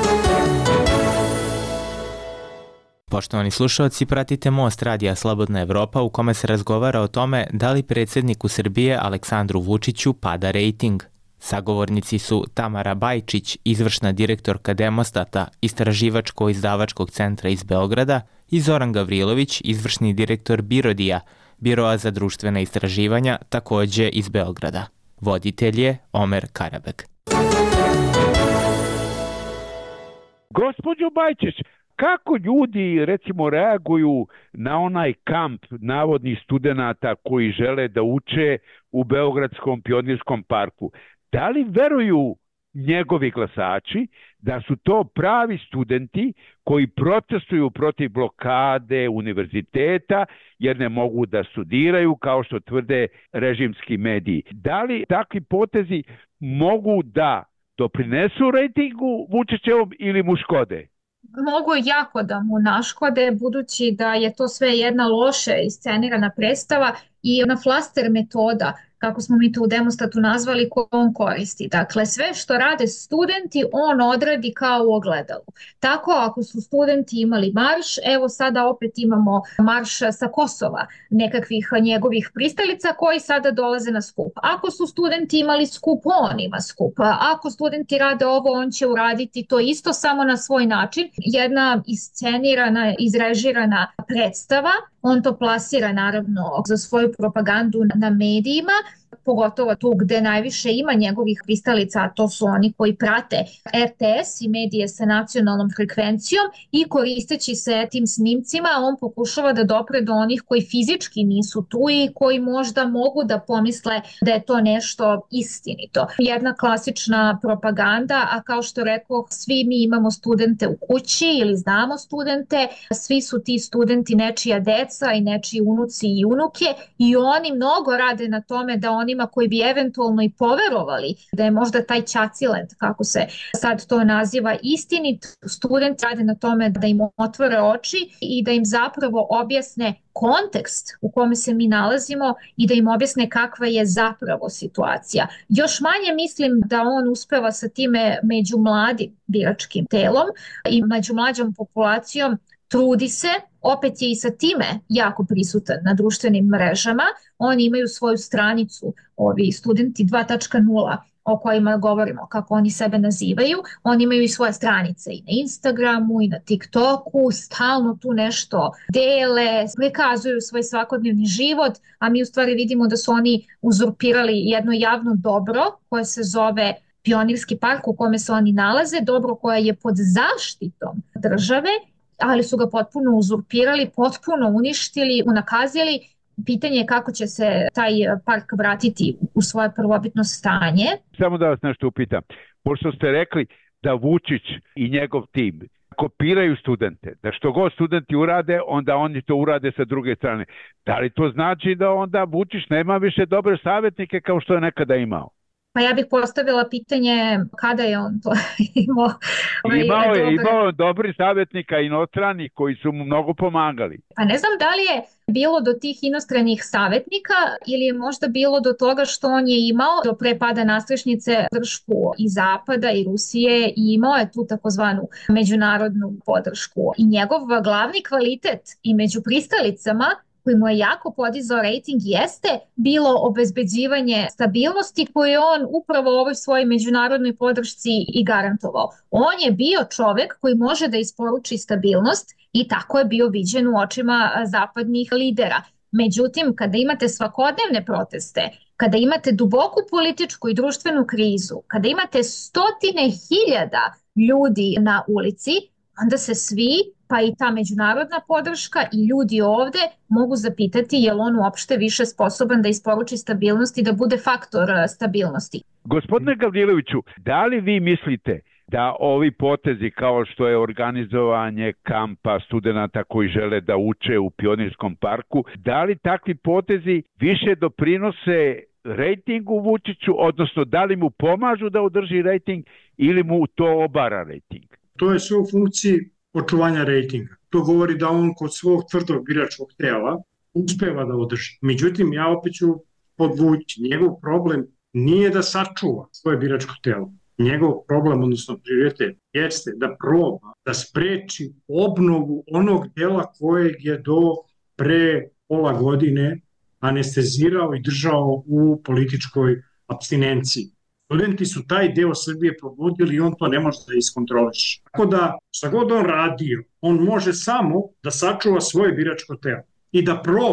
Poštovani slušalci, pratite Most radija Slobodna Evropa u kome se razgovara o tome da li predsjedniku Srbije Aleksandru Vučiću pada rejting. Sagovornici su Tamara Bajčić, izvršna direktorka Demostata, istraživačko-izdavačkog centra iz Beograda, i Zoran Gavrilović, izvršni direktor Birodija, Biroa za društvena istraživanja, takođe iz Beograda. Voditelj je Omer Karabek. Gospođo Bajčić, kako ljudi recimo reaguju na onaj kamp navodnih studenata koji žele da uče u Beogradskom pionirskom parku? Da li veruju njegovi glasači da su to pravi studenti koji protestuju protiv blokade univerziteta jer ne mogu da studiraju kao što tvrde režimski mediji? Da li takvi potezi mogu da doprinesu rejtingu Vučićevom ili mu škode? Mogu jako da mu naškode, budući da je to sve jedna loše iscenirana predstava i ona flaster metoda, kako smo mi to u Demostatu nazvali, koju on koristi. Dakle, sve što rade studenti, on odradi kao u ogledalu. Tako, ako su studenti imali marš, evo sada opet imamo marš sa Kosova, nekakvih njegovih pristalica koji sada dolaze na skup. Ako su studenti imali skup, on ima skup. Ako studenti rade ovo, on će uraditi to isto, samo na svoj način. Jedna iscenirana, izrežirana predstava, on to plasira naravno za svoju propagandu na medijima, pogotovo tu gde najviše ima njegovih pristalica, a to su oni koji prate R T S i medije sa nacionalnom frekvencijom, i koristeći se tim snimcima on pokušava da dopre do onih koji fizički nisu tu i koji možda mogu da pomisle da je to nešto istinito. Jedna klasična propaganda, a kao što rekao, svi mi imamo studente u kući ili znamo studente, svi su ti studenti nečija deca i nečiji unuci i unuke i oni mnogo rade na tome da onima koji bi eventualno i poverovali da je možda taj ćacilent, kako se sad to naziva, istinit, studenti rade na tome da im otvore oči i da im zapravo objasne kontekst u kome se mi nalazimo i da im objasne kakva je zapravo situacija. Još manje mislim da on uspeva sa time među mladim biračkim telom i među mlađom populacijom. Trudi se, opet je i sa time jako prisutan na društvenim mrežama. Oni imaju svoju stranicu, ovi studenti dva točka nula, o kojima govorimo, kako oni sebe nazivaju. Oni imaju i svoje stranice i na Instagramu i na TikToku, stalno tu nešto dele, prikazuju svoj svakodnevni život, a mi u stvari vidimo da su oni uzurpirali jedno javno dobro koje se zove Pionirski park u kome se oni nalaze, dobro koje je pod zaštitom države, ali su ga potpuno uzurpirali, potpuno uništili, unakazili. Pitanje je kako će se taj park vratiti u svoje prvobitno stanje. Samo da vas nešto upitam. Pošto ste rekli da Vučić i njegov tim kopiraju studente, da što god studenti urade, onda oni to urade sa druge strane. Da li to znači da onda Vučić nema više dobre savjetnike kao što je nekada imao? Pa ja bih postavila pitanje kada je on to imao. Imao je, imao dobri savjetnika inostranih koji su mu mnogo pomagali. Pa ne znam da li je bilo do tih inostranih savjetnika ili je možda bilo do toga što on je imao do pre pada nastrešnice podršku i Zapada i Rusije i imao je tu takozvanu međunarodnu podršku. I njegov glavni kvalitet i među pristalicama koji mu je jako podizao rejting jeste bilo obezbeđivanje stabilnosti koju je on upravo u ovoj svojoj međunarodnoj podršci i garantovao. On je bio čovek koji može da isporuči stabilnost i tako je bio viđen u očima zapadnih lidera. Međutim, kada imate svakodnevne proteste, kada imate duboku političku i društvenu krizu, kada imate stotine hiljada ljudi na ulici, onda se svi, pa i ta međunarodna podrška i ljudi ovde mogu zapitati je li on uopšte više sposoban da isporuči stabilnost i da bude faktor stabilnosti. Gospodine Gavriloviću, da li vi mislite da ovi potezi kao što je organizovanje kampa studenta koji žele da uče u Pionirskom parku, da li takvi potezi više doprinose rejtingu Vučiću, odnosno da li mu pomažu da održi rejting ili mu to obara rejting? To je sve u funkciji očuvanja rejtinga. To govori da on kod svog tvrdog biračkog tela uspeva da održi. Međutim, ja opet ću podvući, njegov problem nije da sačuva svoje biračko telo. Njegov problem, odnosno prioritet, jeste da proba da spreči obnovu onog dela kojeg je do pre pola godine anestezirao i držao u političkoj apstinenciji. Studenti su taj deo Srbije probudili i on to ne može da iskontroliše. Tako da, šta god on radio, on može samo da sačuva svoje biračko telo i da proba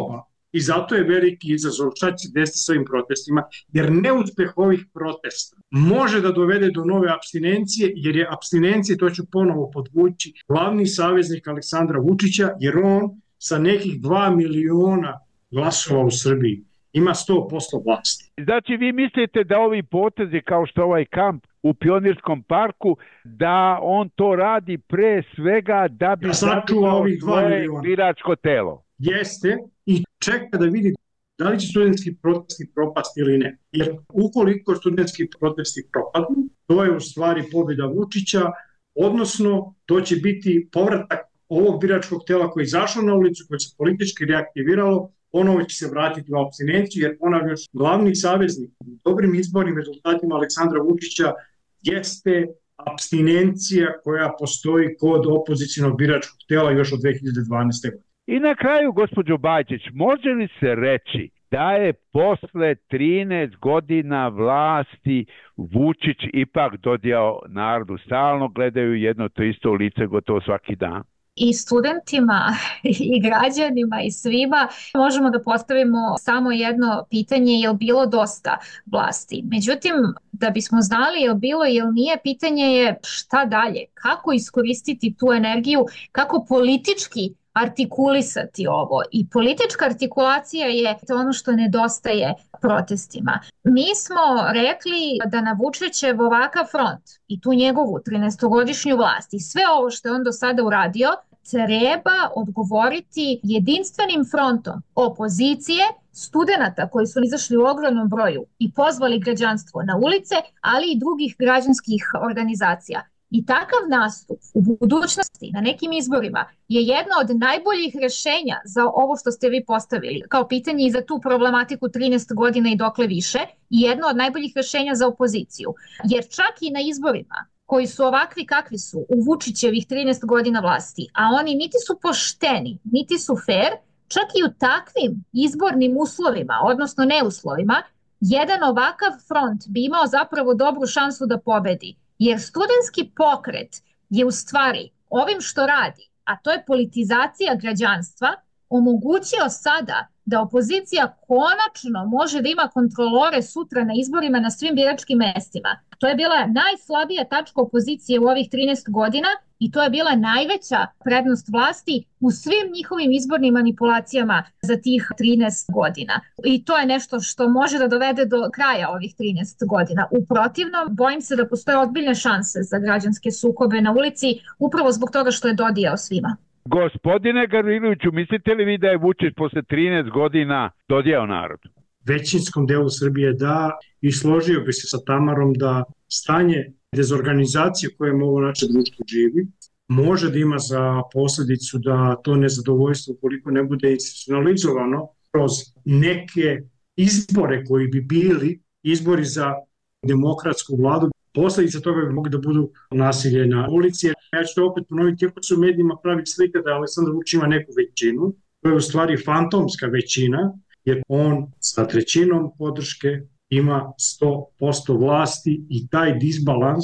I zato je veliki izazov šta će se desiti s ovim protestima, jer neuspeh ovih protesta može da dovede do nove apstinencije, jer je apstinencije, to ću ponovo podvući, glavni saveznik Aleksandra Vučića, jer on sa nekih dva miliona glasova u Srbiji ima sto posto vlasti. Znači vi mislite da ovi potezi kao što ovaj kamp u Pionirskom parku, da on to radi pre svega da bi sačuvao svoje biračko telo? Jeste, i čeka da vidi da li će studentski protesti propasti ili ne. Jer ukoliko studentski protesti propadnu, to je u stvari pobjeda Vučića, odnosno to će biti povratak ovog biračkog tela koji je izašao na ulicu, koje se politički reaktiviralo, ponovo će se vratiti u apstinenciju, jer ponavljam, glavni saveznik u dobrim izbornim rezultatima Aleksandra Vučića jeste apstinencija koja postoji kod opozicionog biračkog tela još od dve hiljade dvanaeste. godine. I na kraju, gospođo Bajčić, može li se reći da je posle trinaest godina vlasti Vučić ipak dodijao narodu, stalno gledaju jedno to isto lice gotovo svaki dan? I studentima i građanima i svima možemo da postavimo samo jedno pitanje, je li bilo dosta vlasti. Međutim, da bismo znali je li bilo ili nije, pitanje je šta dalje, kako iskoristiti tu energiju, kako politički artikulisati ovo. I politička artikulacija je ono što nedostaje protestima. Mi smo rekli da na Vučićev ovakav front i tu njegovu trinaestogodišnju vlast i sve ovo što je on do sada uradio treba odgovoriti jedinstvenim frontom opozicije, studenata koji su izašli u ogromnom broju i pozvali građanstvo na ulice, ali i drugih građanskih organizacija. I takav nastup u budućnosti na nekim izborima je jedno od najboljih rješenja za ovo što ste vi postavili kao pitanje i za tu problematiku trinaest godina i dokle više, i jedno od najboljih rješenja za opoziciju. Jer čak i na izborima koji su ovakvi kakvi su u Vučićevih trinaest godina vlasti, a oni niti su pošteni, niti su fair, čak i u takvim izbornim uslovima, odnosno neuslovima, jedan ovakav front bi imao zapravo dobru šansu da pobedi. Jer studentski pokret je u stvari ovim što radi, a to je politizacija građanstva, omogućio sada da opozicija konačno može da ima kontrolore sutra na izborima na svim biračkim mestima. To je bila najslabija tačka opozicije u ovih trinaest godina i to je bila najveća prednost vlasti u svim njihovim izbornim manipulacijama za tih trinaest godina. I to je nešto što može da dovede do kraja ovih trinaest godina. U protivnom, bojim se da postoje ozbiljne šanse za građanske sukobe na ulici upravo zbog toga što je dodijao svima. Gospodine Gavriloviću, mislite li vi da je Vučić posle trinaest godina dodijao narodu? Većinskom delu Srbije da, i složio bi se sa Tamarom da stanje dezorganizacije koje ovo naše društvo živi može da ima za posljedicu da to nezadovoljstvo, koliko ne bude institucionalizovano kroz neke izbore koji bi bili izbori za demokratsku vladu, posljedica toga bi mogli da budu nasilje na ulici. Ja ću to opet ponoviti, iako se u medijima pravi slika da Aleksandar Vučić ima neku većinu, to je u stvari fantomska većina, jer on sa trećinom podrške ima sto posto vlasti i taj disbalans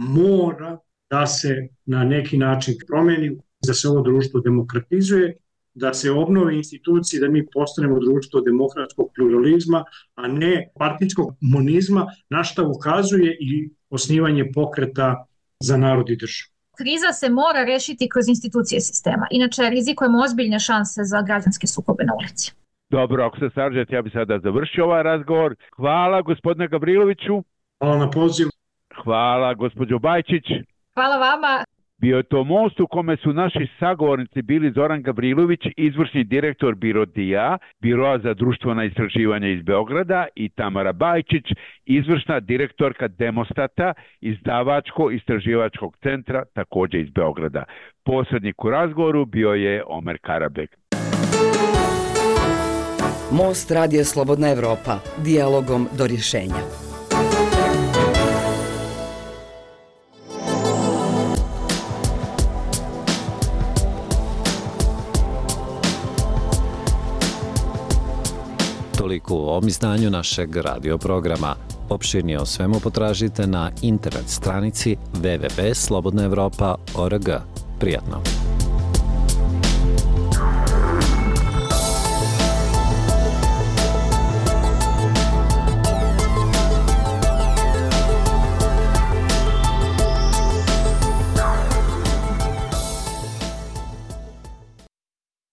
mora da se na neki način promeni, da se ovo društvo demokratizuje, da se obnove institucije, da mi postanemo društvo demokratskog pluralizma, a ne partijskog monizma, na šta ukazuje i osnivanje pokreta za narod i državu. Kriza se mora rešiti kroz institucije sistema, inače rizikujemo ozbiljne šanse za građanske sukobe na ulici. Dobro, ako se slažete, ja bih sada završio ovaj razgovor. Hvala gospodine Gavriloviću. Hvala na pozivu. Hvala gospođo Bajčić. Hvala vama. Bio je to most u kome su naši sagovornici bili Zoran Gavrilović, izvršni direktor Biro D I A, Biroa za društvena istraživanja iz Beograda, i Tamara Bajčić, izvršna direktorka Demostata, izdavačko-istraživačkog centra, također iz Beograda. Posrednik u razgovoru bio je Omer Karabek. Most radija Slobodna Evropa, dijalogom do rješenja. Toliko u ovom izdanju našeg radio programa. Opširnije o svemu potražite na internet stranici w w w tačka slobodna evropa tačka org. Prijatno.